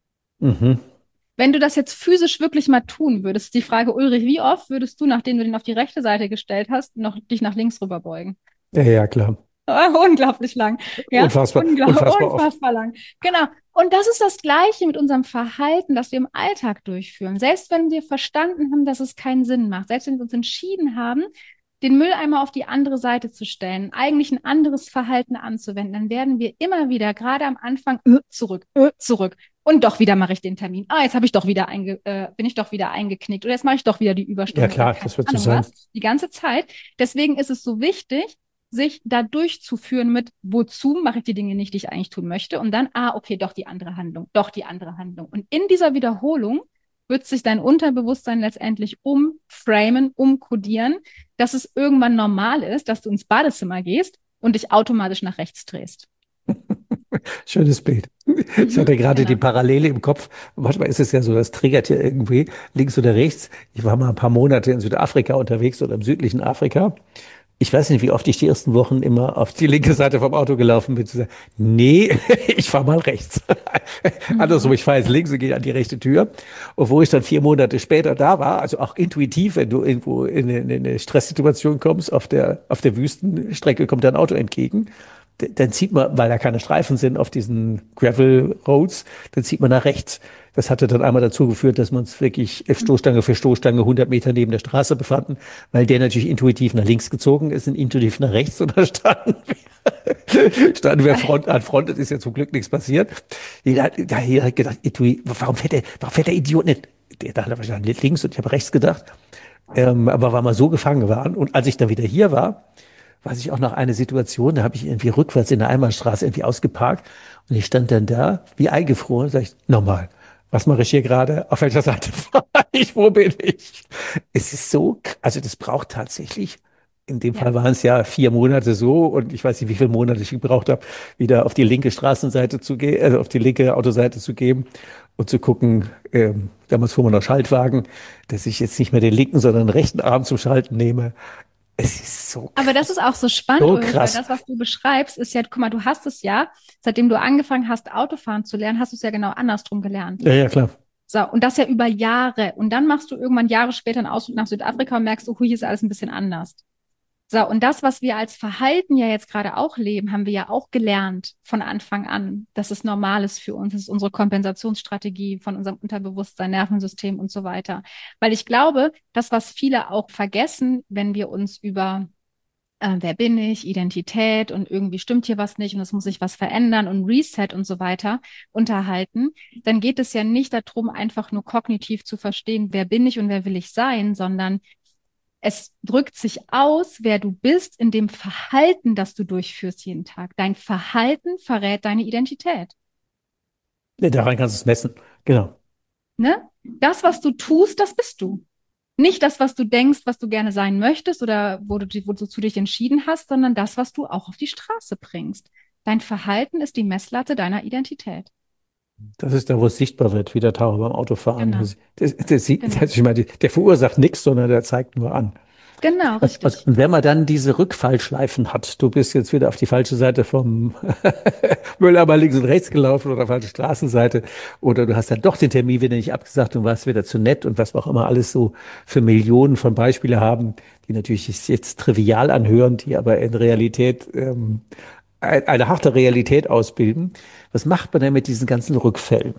A: Mhm.
C: Wenn du das jetzt physisch wirklich mal tun würdest, die Frage, Ulrich, wie oft würdest du, nachdem du den auf die rechte Seite gestellt hast, noch dich nach links rüberbeugen?
A: Ja, ja, klar.
C: Unglaublich lang. Ja,
A: Unfassbar, unfassbar oft.
C: unfassbar lang. Genau. Und das ist das Gleiche mit unserem Verhalten, das wir im Alltag durchführen. Selbst wenn wir verstanden haben, dass es keinen Sinn macht, selbst wenn wir uns entschieden haben, den Mülleimer auf die andere Seite zu stellen, eigentlich ein anderes Verhalten anzuwenden, dann werden wir immer wieder, gerade am Anfang, zurück. Und doch wieder mache ich den Termin. Ah, jetzt habe ich doch wieder bin ich doch wieder eingeknickt. Oder jetzt mache ich doch wieder die
A: Ja,
C: Überstunde oder
A: klar,
C: keine
A: das wird so
C: Ahnung
A: sein.
C: was. Die ganze Zeit. Deswegen ist es so wichtig, sich da durchzuführen mit, wozu mache ich die Dinge nicht, die ich eigentlich tun möchte. Und dann, ah, okay, doch die andere Handlung, doch die andere Handlung. Und in dieser Wiederholung wird sich dein Unterbewusstsein letztendlich umframen, umkodieren, dass es irgendwann normal ist, dass du ins Badezimmer gehst und dich automatisch nach rechts drehst.
A: Schönes Bild. Ich
C: Mhm,
A: hatte gerade die
C: genau.
A: Parallele im Kopf. Manchmal ist es ja so, das triggert ja irgendwie links oder rechts. Ich war mal ein paar Monate in Südafrika unterwegs oder im südlichen Afrika. Ich weiß nicht, wie oft ich die ersten Wochen immer auf die linke Seite vom Auto gelaufen bin, zu sagen, nee, ich fahre mal rechts. Andersrum,
C: Mhm.
A: ich fahre jetzt links und gehe an die rechte Tür. Und wo ich dann 4 Monate später da war, also auch intuitiv, wenn du irgendwo in eine Stresssituation kommst, auf der Wüstenstrecke kommt dein Auto entgegen, dann zieht man, weil da keine Streifen sind auf diesen Gravel Roads, dann zieht man nach rechts. Das hatte dann einmal dazu geführt, dass wir uns wirklich Stoßstange für Stoßstange 100 Meter neben der Straße befanden, weil der natürlich intuitiv nach links gezogen ist und intuitiv nach rechts. Und da standen wir Front an Front. Es ist ja zum Glück nichts passiert. Jeder hat gedacht, warum fährt der Idiot nicht? Der hat wahrscheinlich links und ich habe rechts gedacht. Aber weil wir so gefangen waren. Und als ich dann wieder hier war, weiß ich auch noch eine Situation, da habe ich irgendwie rückwärts in der Einbahnstraße irgendwie ausgeparkt und ich stand dann da, wie eingefroren, sag ich, nochmal, was mache ich hier gerade? Auf welcher Seite fahre ich? Wo bin ich? Es ist so, also das braucht tatsächlich, in dem
C: Ja.
A: Fall waren es ja 4 Monate so und ich weiß nicht, wie viele Monate ich gebraucht habe, wieder auf die linke Straßenseite zu gehen, also auf die linke Autoseite zu geben und zu gucken, damals fuhren wir noch Schaltwagen, dass ich jetzt nicht mehr den linken, sondern den rechten Arm zum Schalten nehme. Es ist so
C: Aber das ist
A: krass.
C: auch so spannend,
A: So
C: Ulrich, weil
A: krass.
C: das, was du beschreibst, ist ja, guck mal, du hast es ja, seitdem du angefangen hast, Autofahren zu lernen, hast du es ja genau andersrum gelernt.
A: Ja, ja, klar.
C: So, und das ja über Jahre. Und dann machst du irgendwann Jahre später einen Ausflug nach Südafrika und merkst, oh, hier ist alles ein bisschen anders. So, und das, was wir als Verhalten ja jetzt gerade auch leben, haben wir ja auch gelernt von Anfang an, dass es normal ist für uns. Das ist unsere Kompensationsstrategie von unserem Unterbewusstsein, Nervensystem und so weiter. Weil ich glaube, das, was viele auch vergessen, wenn wir uns über wer bin ich, Identität und irgendwie stimmt hier was nicht und es muss sich was verändern und Reset und so weiter unterhalten, dann geht es ja nicht darum, einfach nur kognitiv zu verstehen, wer bin ich und wer will ich sein, sondern es drückt sich aus, wer du bist, in dem Verhalten, das du durchführst jeden Tag. Dein Verhalten verrät deine Identität.
A: Ja, daran kannst du es messen. Genau.
C: Ne? Das, was du tust, das bist du. Nicht das, was du denkst, was du gerne sein möchtest oder wozu du dich entschieden hast, sondern das, was du auch auf die Straße bringst. Dein Verhalten ist die Messlatte deiner Identität.
A: Das ist da, wo es sichtbar wird, wie der Taucher beim Autofahren.
C: Genau, genau.
A: Ich meine, der verursacht nichts, sondern der zeigt nur an.
C: Genau, richtig.
A: Und wenn man dann diese Rückfallschleifen hat, du bist jetzt wieder auf die falsche Seite vom Mülleimer links und rechts gelaufen oder falsche Straßenseite, oder du hast dann doch den Termin wieder nicht abgesagt und warst wieder zu nett und was wir auch immer alles so für Millionen von Beispiele haben, die natürlich sich jetzt trivial anhören, die aber in Realität eine harte Realität ausbilden. Was macht man denn mit diesen ganzen Rückfällen?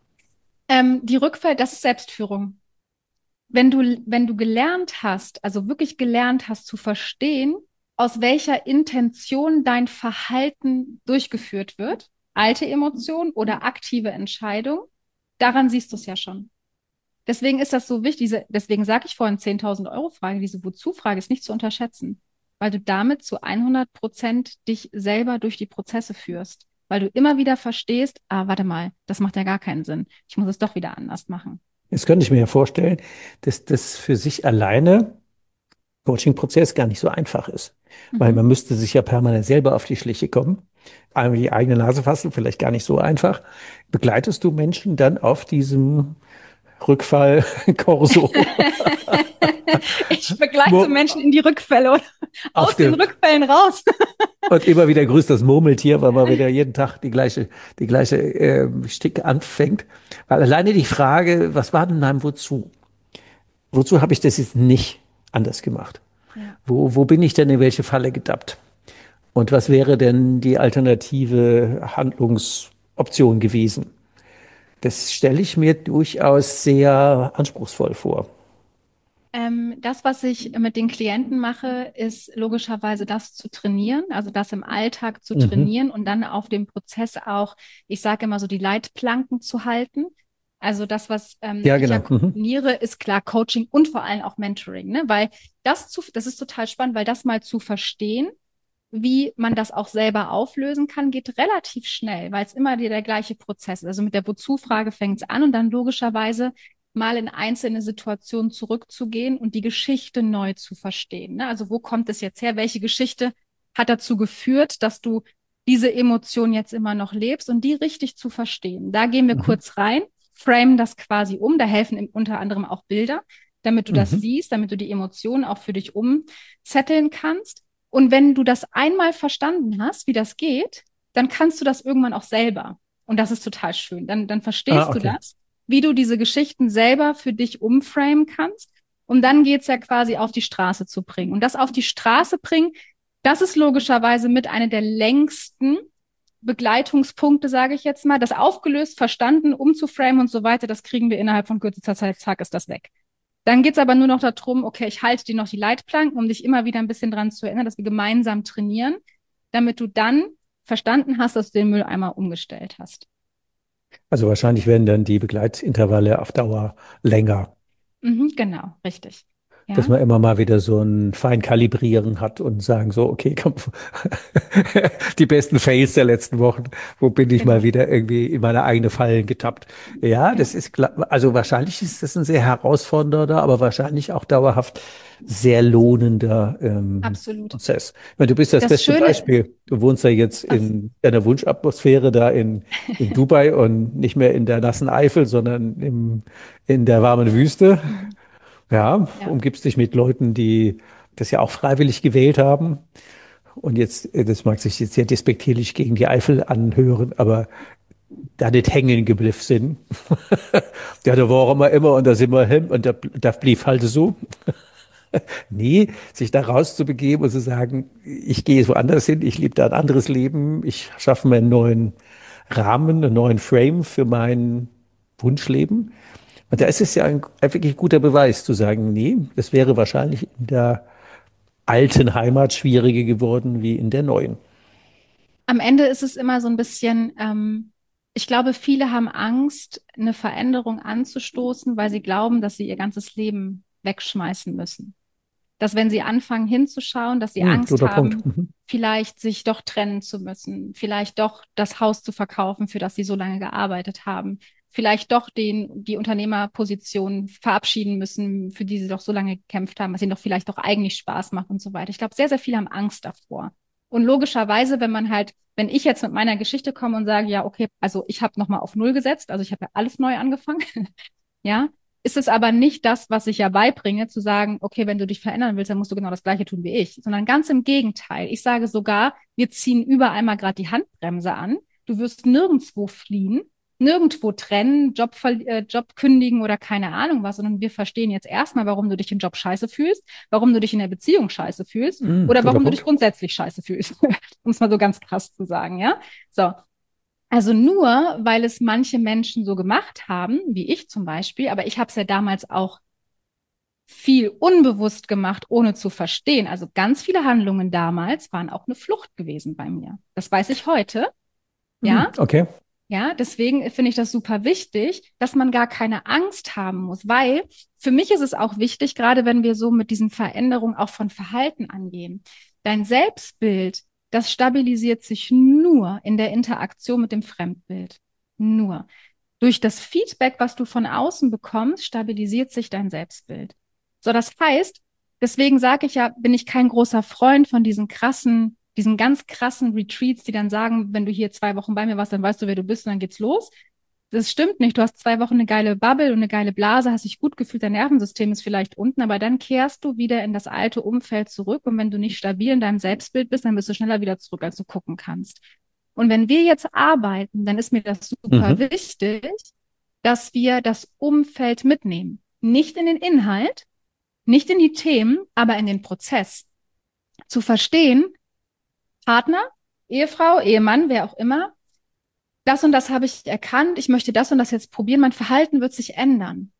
C: Die Rückfall, das ist Selbstführung. Wenn du gelernt hast, also wirklich gelernt hast zu verstehen, aus welcher Intention dein Verhalten durchgeführt wird, alte Emotion oder aktive Entscheidung, daran siehst du es ja schon. Deswegen ist das so wichtig, deswegen sage ich vorhin 10.000 € Frage, diese Wozu-Frage ist nicht zu unterschätzen, weil du damit zu 100% dich selber durch die Prozesse führst, weil du immer wieder verstehst, warte mal, das macht ja gar keinen Sinn. Ich muss es doch wieder anders machen.
A: Jetzt könnte ich mir ja vorstellen, dass das für sich alleine Coaching-Prozess gar nicht so einfach ist, weil
C: Mhm.
A: man müsste sich ja permanent selber auf die Schliche kommen, einmal die eigene Nase fassen, vielleicht gar nicht so einfach. Begleitest du Menschen dann auf diesem Rückfall-Korso
C: Ich begleite Menschen in die Rückfälle oder
A: auf
C: aus den
A: dem
C: Rückfällen raus.
A: und immer wieder grüßt das Murmeltier, weil man wieder jeden Tag die gleiche Strecke anfängt. Weil alleine die Frage, was war denn dein Wozu? Wozu habe ich das jetzt nicht anders gemacht?
C: Ja.
A: Wo bin ich denn in welche Falle getappt? Und was wäre denn die alternative Handlungsoption gewesen? Das stelle ich mir durchaus sehr anspruchsvoll vor.
C: Das, was ich mit den Klienten mache, ist logischerweise das zu trainieren, also das im Alltag zu
A: Mhm.
C: trainieren und dann auf dem Prozess auch, ich sage immer so, die Leitplanken zu halten. Also das, was
A: Ja,
C: ich ja
A: genau. Mhm.
C: kombiniere, ist klar Coaching und vor allem auch Mentoring, ne? Weil das ist total spannend, weil das mal zu verstehen, wie man das auch selber auflösen kann, geht relativ schnell, weil es immer der gleiche Prozess ist. Also mit der Wozu-Frage fängt es an und dann logischerweise mal in einzelne Situationen zurückzugehen und die Geschichte neu zu verstehen. Ne? Also wo kommt es jetzt her? Welche Geschichte hat dazu geführt, dass du diese Emotion jetzt immer noch lebst und die richtig zu verstehen? Da gehen wir
A: Mhm.
C: kurz rein, framen das quasi um. Da helfen unter anderem auch Bilder, damit du das
A: Mhm.
C: siehst, damit du die Emotionen auch für dich umzetteln kannst. Und wenn du das einmal verstanden hast, wie das geht, dann kannst du das irgendwann auch selber. Und das ist total schön. Dann
A: Ah,
C: verstehst du
A: okay.
C: das, wie du diese Geschichten selber für dich umframen kannst. Und dann geht's ja quasi auf die Straße zu bringen. Und das auf die Straße bringen, das ist logischerweise mit einer der längsten Begleitungspunkte, sage ich jetzt mal. Das aufgelöst, verstanden, umzuframen und so weiter, das kriegen wir innerhalb von kürzester Zeit, zack, ist das weg. Dann geht's aber nur noch darum, okay, ich halte dir noch die Leitplanken, um dich immer wieder ein bisschen dran zu erinnern, dass wir gemeinsam trainieren, damit du dann verstanden hast, dass du den Mülleimer umgestellt hast.
A: Also wahrscheinlich werden dann die Begleitintervalle auf Dauer länger,
C: Mhm, genau, richtig.
A: dass
C: Ja,
A: man immer mal wieder so ein Feinkalibrieren hat und sagen so, okay, komm, die besten Fails der letzten Wochen, wo bin ich mal
C: genau,
A: wieder irgendwie in meine eigene Fallen getappt? Ja, das
C: genau.
A: ist klar. Also wahrscheinlich ist das ein sehr herausfordernder, aber wahrscheinlich auch dauerhaft sehr lohnender
C: Absolut.
A: Prozess. Ich meine, du bist das
C: Das
A: beste
C: Schöne,
A: Beispiel. Du wohnst ja jetzt
C: was,
A: in deiner Wunschatmosphäre da in Dubai und nicht mehr in der nassen Eifel, sondern in der warmen Wüste.
C: mhm,
A: Ja,
C: ja,
A: umgibst dich mit Leuten, die das ja auch freiwillig gewählt haben. Und jetzt, das mag sich jetzt sehr despektierlich gegen die Eifel anhören, aber da nicht hängen geblieben sind. Ja, da waren wir immer und da sind wir hin und da blieb halt so. Nee, sich da rauszubegeben und zu sagen, ich gehe woanders hin, ich lebe da ein anderes Leben, ich schaffe mir einen neuen Rahmen, einen neuen Frame für mein Wunschleben. Und da ist es ja ein wirklich guter Beweis zu sagen, nee, das wäre wahrscheinlich in der alten Heimat schwieriger geworden wie in der neuen.
C: Am Ende ist es immer so ein bisschen, ich glaube, viele haben Angst, eine Veränderung anzustoßen, weil sie glauben, dass sie ihr ganzes Leben wegschmeißen müssen. Dass wenn sie anfangen hinzuschauen, dass sie Angst
A: Guter Punkt.
C: haben, vielleicht sich doch trennen zu müssen, vielleicht doch das Haus zu verkaufen, für das sie so lange gearbeitet haben, vielleicht doch die Unternehmerposition verabschieden müssen, für die sie doch so lange gekämpft haben, was ihnen doch vielleicht doch eigentlich Spaß macht und so weiter. Ich glaube, sehr, sehr viele haben Angst davor. Und logischerweise, wenn ich jetzt mit meiner Geschichte komme und sage, ja, okay, also ich habe nochmal auf Null gesetzt, also ich habe ja alles neu angefangen, ja, ist es aber nicht das, was ich ja beibringe, zu sagen, okay, wenn du dich verändern willst, dann musst du genau das Gleiche tun wie ich, sondern ganz im Gegenteil. Ich sage sogar, wir ziehen überall mal gerade die Handbremse an. Du wirst nirgendwo fliehen, nirgendwo trennen, Job kündigen oder keine Ahnung was, sondern wir verstehen jetzt erstmal, warum du dich im Job scheiße fühlst, warum du dich in der Beziehung scheiße fühlst oder
A: Guter
C: warum du dich
A: Punkt.
C: grundsätzlich scheiße fühlst, um es mal so ganz krass zu sagen, ja? So, also nur, weil es manche Menschen so gemacht haben, wie ich zum Beispiel, aber ich habe es ja damals auch viel unbewusst gemacht, ohne zu verstehen. Also ganz viele Handlungen damals waren auch eine Flucht gewesen bei mir. Das weiß ich heute, ja.
A: Okay.
C: Ja, deswegen finde ich das super wichtig, dass man gar keine Angst haben muss, weil für mich ist es auch wichtig, gerade wenn wir so mit diesen Veränderungen auch von Verhalten angehen. Dein Selbstbild, das stabilisiert sich nur in der Interaktion mit dem Fremdbild. Nur. Durch das Feedback, was du von außen bekommst, stabilisiert sich dein Selbstbild. So, das heißt, deswegen sage ich ja, bin ich kein großer Freund von diesen ganz krassen Retreats, die dann sagen, wenn du hier 2 Wochen bei mir warst, dann weißt du, wer du bist und dann geht's los. Das stimmt nicht. Du hast 2 Wochen eine geile Bubble und eine geile Blase, hast dich gut gefühlt, dein Nervensystem ist vielleicht unten, aber dann kehrst du wieder in das alte Umfeld zurück und wenn du nicht stabil in deinem Selbstbild bist, dann bist du schneller wieder zurück, als du gucken kannst. Und wenn wir jetzt arbeiten, dann ist mir das super
A: Mhm.
C: wichtig, dass wir das Umfeld mitnehmen. Nicht in den Inhalt, nicht in die Themen, aber in den Prozess. Zu verstehen, Partner, Ehefrau, Ehemann, wer auch immer, das und das habe ich erkannt, ich möchte das und das jetzt probieren, mein Verhalten wird sich ändern.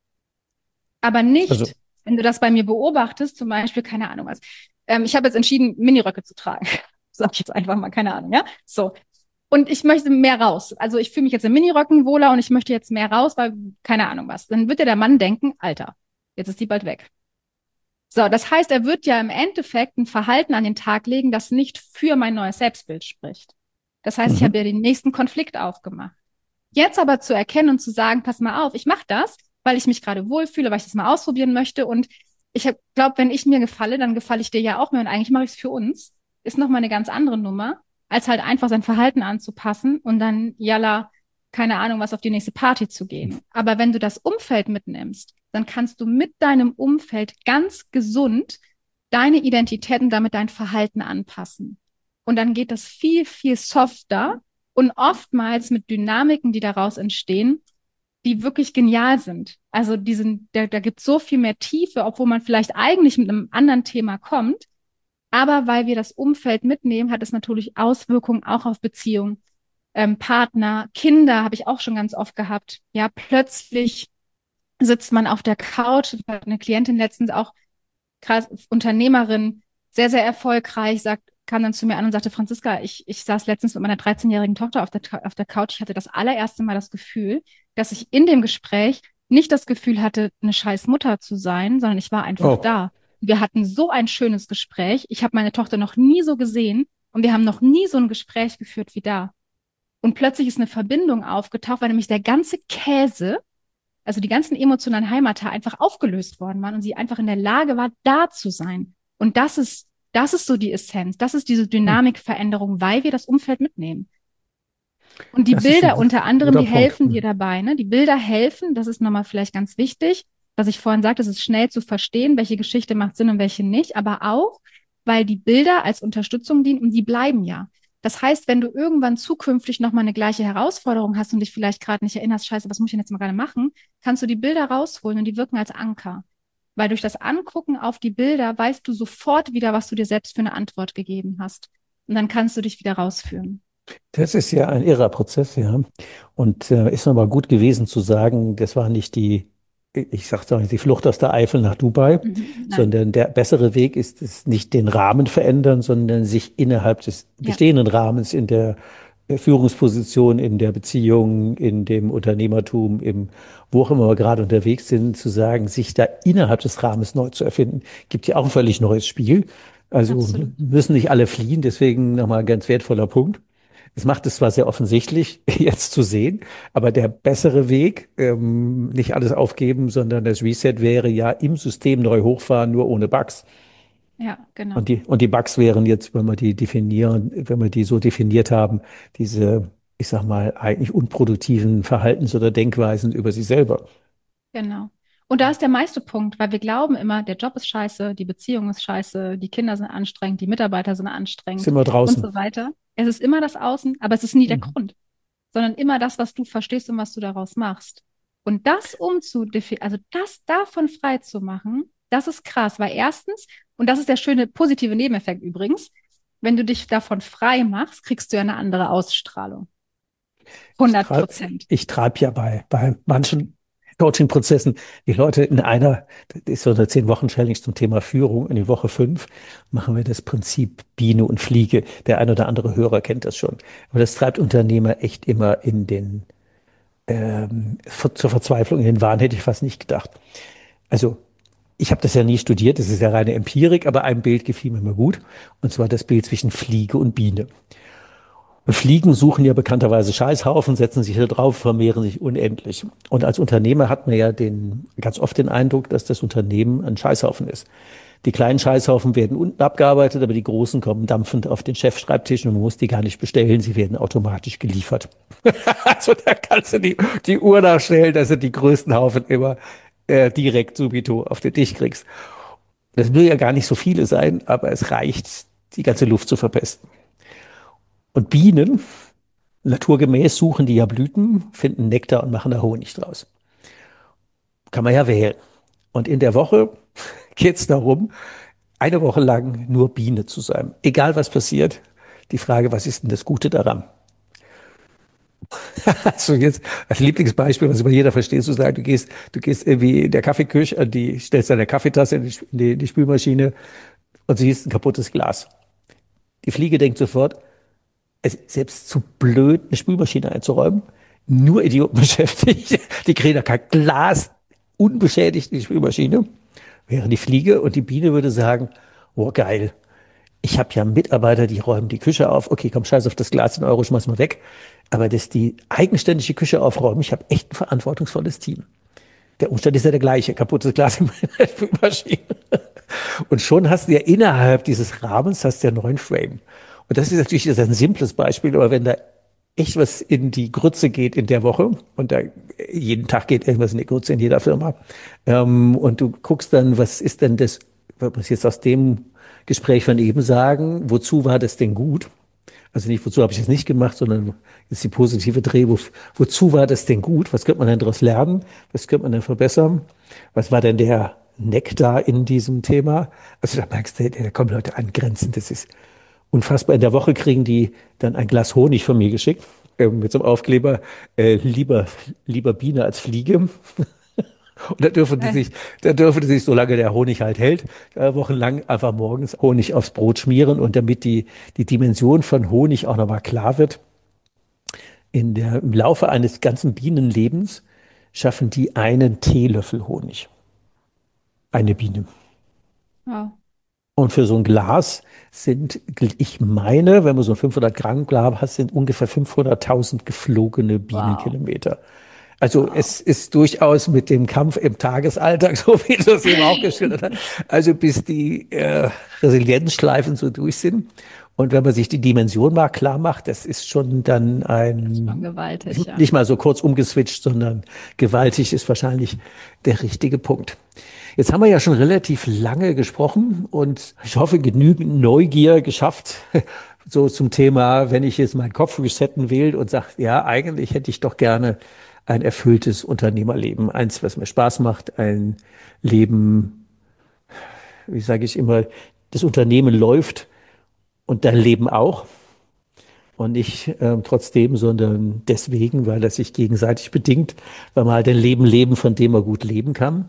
C: Aber
A: Also,
C: nicht, wenn du das bei mir beobachtest, zum Beispiel, keine Ahnung was. Ich habe jetzt entschieden, Miniröcke zu tragen. Sag ich jetzt einfach mal, keine Ahnung, ja? So. Und ich möchte mehr raus. Also ich fühle mich jetzt in Miniröcken wohler und ich möchte jetzt mehr raus, weil keine Ahnung was. Dann wird ja der Mann denken, Alter, jetzt ist die bald weg. So, das heißt, er wird ja im Endeffekt ein Verhalten an den Tag legen, das nicht für mein neues Selbstbild spricht. Das heißt, ich
A: mhm.
C: habe ja den nächsten Konflikt aufgemacht. Jetzt aber zu erkennen und zu sagen, pass mal auf, ich mache das, weil ich mich gerade wohlfühle, weil ich das mal ausprobieren möchte und ich glaube, wenn ich mir gefalle, dann gefalle ich dir ja auch mehr und eigentlich mache ich es für uns, ist nochmal eine ganz andere Nummer, als halt einfach sein Verhalten anzupassen und dann, jalla, keine Ahnung, was auf die nächste Party zu gehen. Aber wenn du das Umfeld mitnimmst, dann kannst du mit deinem Umfeld ganz gesund deine Identität und damit dein Verhalten anpassen. Und dann geht das viel, viel softer und oftmals mit Dynamiken, die daraus entstehen, die wirklich genial sind. Also da gibt es so viel mehr Tiefe, obwohl man vielleicht eigentlich mit einem anderen Thema kommt. Aber weil wir das Umfeld mitnehmen, hat es natürlich Auswirkungen auch auf Beziehungen. Partner, Kinder habe ich auch schon ganz oft gehabt. Ja, plötzlich sitzt man auf der Couch. Eine Klientin letztens auch, krass, Unternehmerin, sehr, sehr erfolgreich, kam dann zu mir an und sagte, Franziska, ich saß letztens mit meiner 13-jährigen Tochter auf der Couch. Ich hatte das allererste Mal das Gefühl, dass ich in dem Gespräch nicht das Gefühl hatte, eine scheiß Mutter zu sein, sondern ich war einfach
A: Oh,
C: da. Wir hatten so ein schönes Gespräch. Ich habe meine Tochter noch nie so gesehen und wir haben noch nie so ein Gespräch geführt wie da. Und plötzlich ist eine Verbindung aufgetaucht, weil nämlich der ganze Käse, also die ganzen emotionalen Heimata einfach aufgelöst worden waren und sie einfach in der Lage war, da zu sein. Und das ist so die Essenz. Das ist diese
A: hm.
C: Dynamikveränderung, weil wir das Umfeld mitnehmen. Und die
A: Das ist ein
C: Bilder unter anderem,
A: guter
C: die
A: Punkt.
C: helfen dir dabei, ne? Die Bilder helfen, das ist nochmal vielleicht ganz wichtig, was ich vorhin sagte, es ist schnell zu verstehen, welche Geschichte macht Sinn und welche nicht, aber auch, weil die Bilder als Unterstützung dienen und die bleiben ja. Das heißt, wenn du irgendwann zukünftig nochmal eine gleiche Herausforderung hast und dich vielleicht gerade nicht erinnerst, scheiße, was muss ich denn jetzt mal gerade machen, kannst du die Bilder rausholen und die wirken als Anker. Weil durch das Angucken auf die Bilder weißt du sofort wieder, was du dir selbst für eine Antwort gegeben hast. Und dann kannst du dich wieder rausführen.
A: Das ist ja ein irrer Prozess, ja. Und ist nochmal gut gewesen zu sagen, das war nicht ich sag's auch nicht, die Flucht aus der Eifel nach Dubai,
C: Nein.
A: sondern der bessere Weg ist es nicht den Rahmen verändern, sondern sich innerhalb des
C: Ja,
A: bestehenden Rahmens in der Führungsposition, in der Beziehung, in dem Unternehmertum, wo auch immer wir gerade unterwegs sind, zu sagen, sich da innerhalb des Rahmens neu zu erfinden, gibt ja auch ein völlig neues Spiel. Also
C: absolut.
A: müssen nicht alle fliehen, deswegen nochmal ein ganz wertvoller Punkt. Es macht es zwar sehr offensichtlich, jetzt zu sehen, aber der bessere Weg, nicht alles aufgeben, sondern das Reset wäre ja im System neu hochfahren, nur ohne Bugs.
C: Ja, genau.
A: Und die Bugs wären jetzt, wenn wir die so definiert haben, diese, ich sag mal, eigentlich unproduktiven Verhaltens- oder Denkweisen über sich selber.
C: Genau. Und da ist der meiste Punkt, weil wir glauben immer, der Job ist scheiße, die Beziehung ist scheiße, die Kinder sind anstrengend, die Mitarbeiter sind anstrengend
A: Sind wir
C: und
A: draußen.
C: so weiter. Es ist immer das Außen, aber es ist nie der
A: Mhm.
C: Grund, sondern immer das, was du verstehst und was du daraus machst. Und das also das davon frei zu machen, das ist krass, weil erstens, und das ist der schöne positive Nebeneffekt übrigens, wenn du dich davon frei machst, kriegst du ja eine andere Ausstrahlung.
A: Ich
C: 100.
A: treibe ich treib ja bei manchen Coaching-Prozessen die Leute das ist so eine 10-Wochen-Challenge zum Thema Führung. In die Woche 5 machen wir das Prinzip Biene und Fliege. Der ein oder andere Hörer kennt das schon. Aber das treibt Unternehmer echt immer zur Verzweiflung, in den Wahn, hätte ich fast nicht gedacht. Also, ich habe das ja nie studiert, das ist ja reine Empirik, aber ein Bild gefiel mir immer gut. Und zwar das Bild zwischen Fliege und Biene. Und Fliegen suchen ja bekannterweise Scheißhaufen, setzen sich da drauf, vermehren sich unendlich. Und als Unternehmer hat man ja ganz oft den Eindruck, dass das Unternehmen ein Scheißhaufen ist. Die kleinen Scheißhaufen werden unten abgearbeitet, aber die großen kommen dampfend auf den Chefschreibtisch und man muss die gar nicht bestellen, sie werden automatisch geliefert. Also da kannst du die Uhr nachstellen, dass du die größten Haufen immer direkt subito auf den Tisch kriegst. Das will ja gar nicht so viele sein, aber es reicht, die ganze Luft zu verpesten. Und Bienen, naturgemäß suchen die ja Blüten, finden Nektar und machen da Honig draus. Kann man ja wählen. Und in der Woche geht es darum, eine Woche lang nur Biene zu sein. Egal was passiert. Die Frage, was ist denn das Gute daran? Also jetzt als Lieblingsbeispiel, was über jeder versteht, zu sagen, du gehst irgendwie in der Kaffeeküche, stellst deine Kaffeetasse in die Spülmaschine und siehst ein kaputtes Glas. Die Fliege denkt sofort, es ist selbst zu blöd, eine Spülmaschine einzuräumen. Nur Idioten beschäftigt. Die kriegen da kein Glas unbeschädigt in die Spülmaschine. Wäre die Fliege und die Biene würde sagen, oh geil, ich habe ja Mitarbeiter, die räumen die Küche auf. Okay, komm, scheiß auf das Glas in Euro, schmeiß mal weg. Aber dass die eigenständig die Küche aufräumen, ich habe echt ein verantwortungsvolles Team. Der Umstand ist ja der gleiche, kaputtes Glas in der Spülmaschine. Und schon hast du ja innerhalb dieses Rahmens hast du ja einen neuen Frame. Und das ist natürlich das ist ein simples Beispiel, aber wenn da echt was in die Grütze geht in der Woche und da jeden Tag geht irgendwas in die Grütze in jeder Firma und du guckst dann, was ist denn das, was muss ich jetzt aus dem Gespräch von eben sagen, wozu war das denn gut? Also nicht, wozu habe ich das nicht gemacht, sondern ist die positive Dreh, wozu war das denn gut? Was könnte man denn daraus lernen? Was könnte man denn verbessern? Was war denn der Nektar in diesem Thema? Also da merkst du, da kommen Leute an Grenzen, das ist unfassbar. In der Woche kriegen die dann ein Glas Honig von mir geschickt, mit so einem Aufkleber, lieber Biene als Fliege. Und da dürfen die sich, solange der Honig halt hält, wochenlang einfach morgens Honig aufs Brot schmieren. Und damit die Dimension von Honig auch nochmal klar wird, im Laufe eines ganzen Bienenlebens schaffen die einen Teelöffel Honig. Eine Biene.
C: Wow.
A: Und für so ein Glas ich meine, wenn man so ein 500 Gramm Glas hat, sind ungefähr 500.000 geflogene
C: Wow.
A: Bienenkilometer. Also
C: Wow.
A: es ist durchaus mit dem Kampf im Tagesalltag, so wie du es eben auch geschildert hast, also bis die Resilienzschleifen so durch sind. Und wenn man sich die Dimension mal klar macht, das ist schon dann
C: Das ist schon
A: ein,
C: gewaltig,
A: nicht,
C: ja.
A: nicht mal so kurz umgeswitcht, sondern gewaltig ist wahrscheinlich der richtige Punkt. Jetzt haben wir ja schon relativ lange gesprochen und ich hoffe, genügend Neugier geschafft, so zum Thema, wenn ich jetzt meinen Kopf resetten will und sage, ja, eigentlich hätte ich doch gerne ein erfülltes Unternehmerleben, eins, was mir Spaß macht, ein Leben, wie sage ich immer, das Unternehmen läuft und dein Leben auch. Und nicht trotzdem, sondern deswegen, weil das sich gegenseitig bedingt, weil man halt ein Leben leben, von dem man gut leben kann.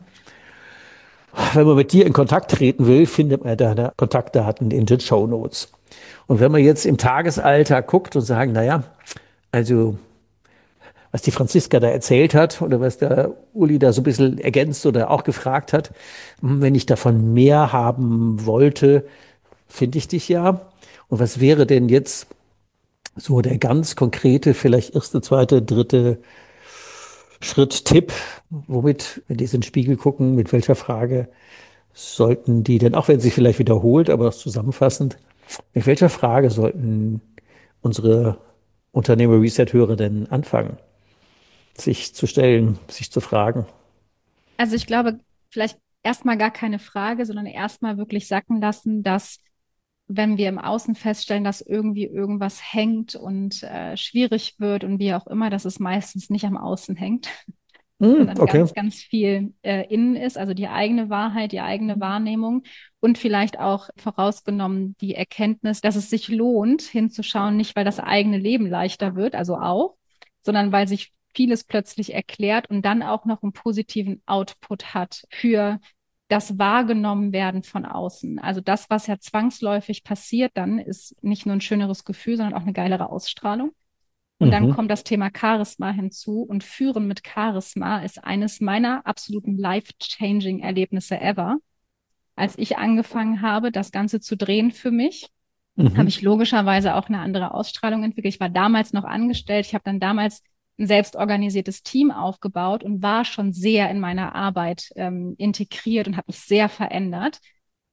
A: Wenn man mit dir in Kontakt treten will, findet man deine Kontaktdaten in den Shownotes. Und wenn man jetzt im Tagesalltag guckt und sagen, naja, also was die Franziska da erzählt hat oder was der Uli da so ein bisschen ergänzt oder auch gefragt hat, wenn ich davon mehr haben wollte, finde ich dich ja. Und was wäre denn jetzt so der ganz konkrete, vielleicht erste, zweite, dritte Schritt, Tipp, womit, wenn die in den Spiegel gucken, mit welcher Frage sollten die denn, auch wenn sie vielleicht wiederholt, aber zusammenfassend, mit welcher Frage sollten unsere Unternehmer Reset-Hörer denn anfangen, sich zu stellen, sich zu fragen?
C: Also ich glaube, vielleicht erstmal gar keine Frage, sondern erstmal wirklich sacken lassen, dass wenn wir im Außen feststellen, dass irgendwie irgendwas hängt und schwierig wird und wie auch immer, dass es meistens nicht am Außen hängt, sondern
A: Okay.
C: ganz, ganz viel innen ist, also die eigene Wahrheit, die eigene Wahrnehmung und vielleicht auch vorausgenommen die Erkenntnis, dass es sich lohnt, hinzuschauen, nicht weil das eigene Leben leichter wird, also auch, sondern weil sich vieles plötzlich erklärt und dann auch noch einen positiven Output hat für das wahrgenommen werden von außen. Also das, was ja zwangsläufig passiert dann, ist nicht nur ein schöneres Gefühl, sondern auch eine geilere Ausstrahlung. Und dann
A: Mhm.
C: kommt das Thema Charisma hinzu. Und Führen mit Charisma ist eines meiner absoluten life-changing Erlebnisse ever. Als ich angefangen habe, das Ganze zu drehen für mich, habe
A: Mhm.
C: ich logischerweise auch eine andere Ausstrahlung entwickelt. Ich war damals noch angestellt. Ich habe dann damals ein selbstorganisiertes Team aufgebaut und war schon sehr in meiner Arbeit integriert und habe mich sehr verändert.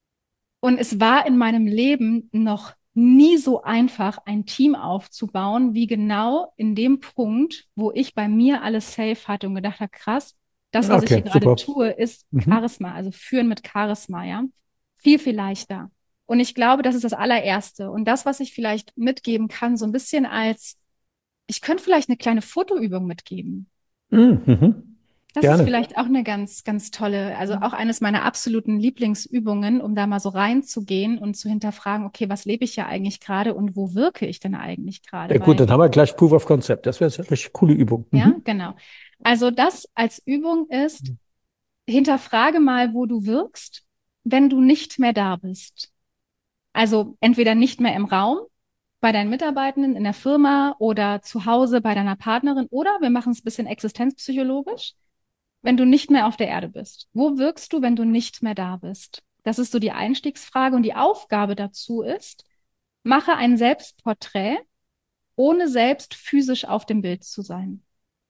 C: Und es war in meinem Leben noch nie so einfach, ein Team aufzubauen, wie genau in dem Punkt, wo ich bei mir alles safe hatte und gedacht habe, krass, das, was ich hier
A: Okay,
C: gerade
A: super.
C: tue, ist
A: Mhm.
C: Charisma, also führen mit Charisma, ja. Viel, viel leichter. Und ich glaube, das ist das allererste. Und das, was ich vielleicht mitgeben kann, so ein bisschen als, ich könnte vielleicht eine kleine Fotoübung mitgeben.
A: Mhm.
C: Das ist
A: Gerne.
C: vielleicht auch eine ganz, ganz tolle, also auch eines meiner absoluten Lieblingsübungen, um da mal so reinzugehen und zu hinterfragen, okay, was lebe ich ja eigentlich gerade und wo wirke ich denn eigentlich
A: Ja,
C: gerade?
A: gut,
C: Weil,
A: dann haben wir gleich Proof of Concept. Das wäre eine richtig coole Übung.
C: ja,
A: Mhm.
C: genau. Also das als Übung ist, hinterfrage mal, wo du wirkst, wenn du nicht mehr da bist. Also entweder nicht mehr im Raum, bei deinen Mitarbeitenden in der Firma oder zu Hause bei deiner Partnerin oder wir machen es ein bisschen existenzpsychologisch, wenn du nicht mehr auf der Erde bist? Wo wirkst du, wenn du nicht mehr da bist? Das ist so die Einstiegsfrage und die Aufgabe dazu ist, mache ein Selbstporträt, ohne selbst physisch auf dem Bild zu sein.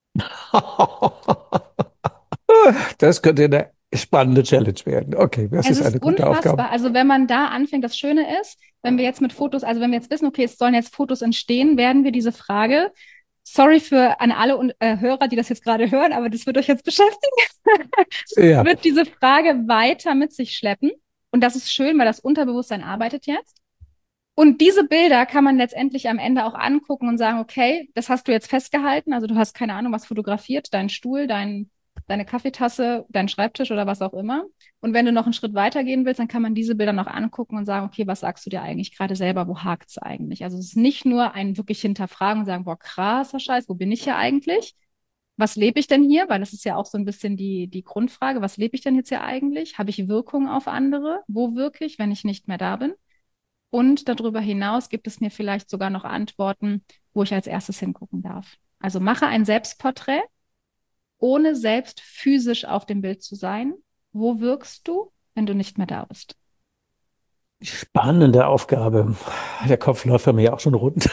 A: Das könnte eine spannende Challenge werden. Okay, das
C: Es
A: ist
C: ist
A: eine gute Aufgabe.
C: unfassbar. Also wenn man da anfängt, das Schöne ist, wenn wir jetzt mit Fotos, also wenn wir jetzt wissen, okay, es sollen jetzt Fotos entstehen, werden wir diese Frage, sorry für an alle Hörer, die das jetzt gerade hören, aber das wird euch jetzt beschäftigen,
A: Ja.
C: wird diese Frage weiter mit sich schleppen. Und das ist schön, weil das Unterbewusstsein arbeitet jetzt. Und diese Bilder kann man letztendlich am Ende auch angucken und sagen, okay, das hast du jetzt festgehalten. Also du hast keine Ahnung, was fotografiert, deinen Stuhl, deine Kaffeetasse, dein Schreibtisch oder was auch immer. Und wenn du noch einen Schritt weiter gehen willst, dann kann man diese Bilder noch angucken und sagen, okay, was sagst du dir eigentlich gerade selber? Wo hakt's eigentlich? Also es ist nicht nur ein wirklich hinterfragen und sagen, boah, krasser Scheiß, wo bin ich hier eigentlich? Was lebe ich denn hier? Weil das ist ja auch so ein bisschen die Grundfrage. Was lebe ich denn jetzt hier eigentlich? Habe ich Wirkung auf andere? Wo wirke ich, wenn ich nicht mehr da bin? Und darüber hinaus gibt es mir vielleicht sogar noch Antworten, wo ich als erstes hingucken darf. Also mache ein Selbstporträt, ohne selbst physisch auf dem Bild zu sein. Wo wirkst du, wenn du nicht mehr da bist?
A: Spannende Aufgabe. Der Kopf läuft bei mir auch schon rund.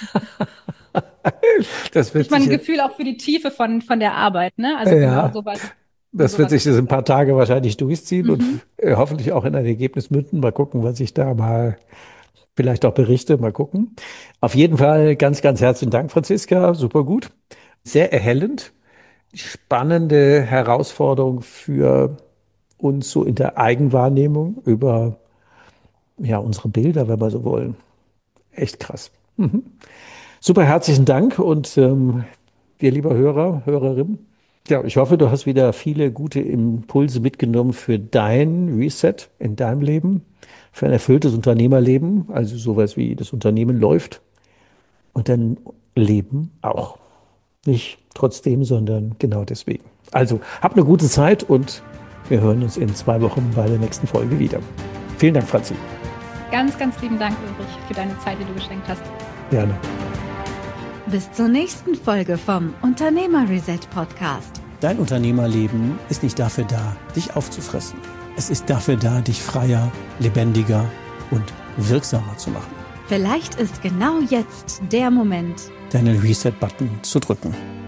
A: Das
C: Ich
A: wird sich
C: meine, ein
A: jetzt,
C: Gefühl auch für die Tiefe von der Arbeit, ne? Also genau
A: ja,
C: sowas,
A: das wird
C: sowas.
A: sich jetzt ein paar Tage wahrscheinlich durchziehen und
C: Mhm.
A: hoffentlich auch in ein Ergebnis münden. Mal gucken, was ich da mal Vielleicht auch Berichte, mal gucken. Auf jeden Fall ganz, ganz herzlichen Dank, Franziska. Super gut. Sehr erhellend. Spannende Herausforderung für uns so in der Eigenwahrnehmung über ja, unsere Bilder, wenn wir so wollen. Echt krass. Super herzlichen Dank und dir, lieber Hörer, Hörerin. Ja, ich hoffe, du hast wieder viele gute Impulse mitgenommen für dein Reset in deinem Leben, für ein erfülltes Unternehmerleben, also sowas wie das Unternehmen läuft und dein Leben auch. Nicht trotzdem, sondern genau deswegen. Also, hab eine gute Zeit und wir hören uns in 2 Wochen bei der nächsten Folge wieder. Vielen Dank, Franzi.
C: Ganz, ganz lieben Dank, Ulrich, für deine Zeit, die du geschenkt hast.
A: Gerne.
B: Bis zur nächsten Folge vom Unternehmer Reset Podcast.
A: Dein Unternehmerleben ist nicht dafür da, dich aufzufressen. Es ist dafür da, dich freier, lebendiger und wirksamer zu machen.
B: Vielleicht ist genau jetzt der Moment,
A: Deinen Reset-Button zu drücken.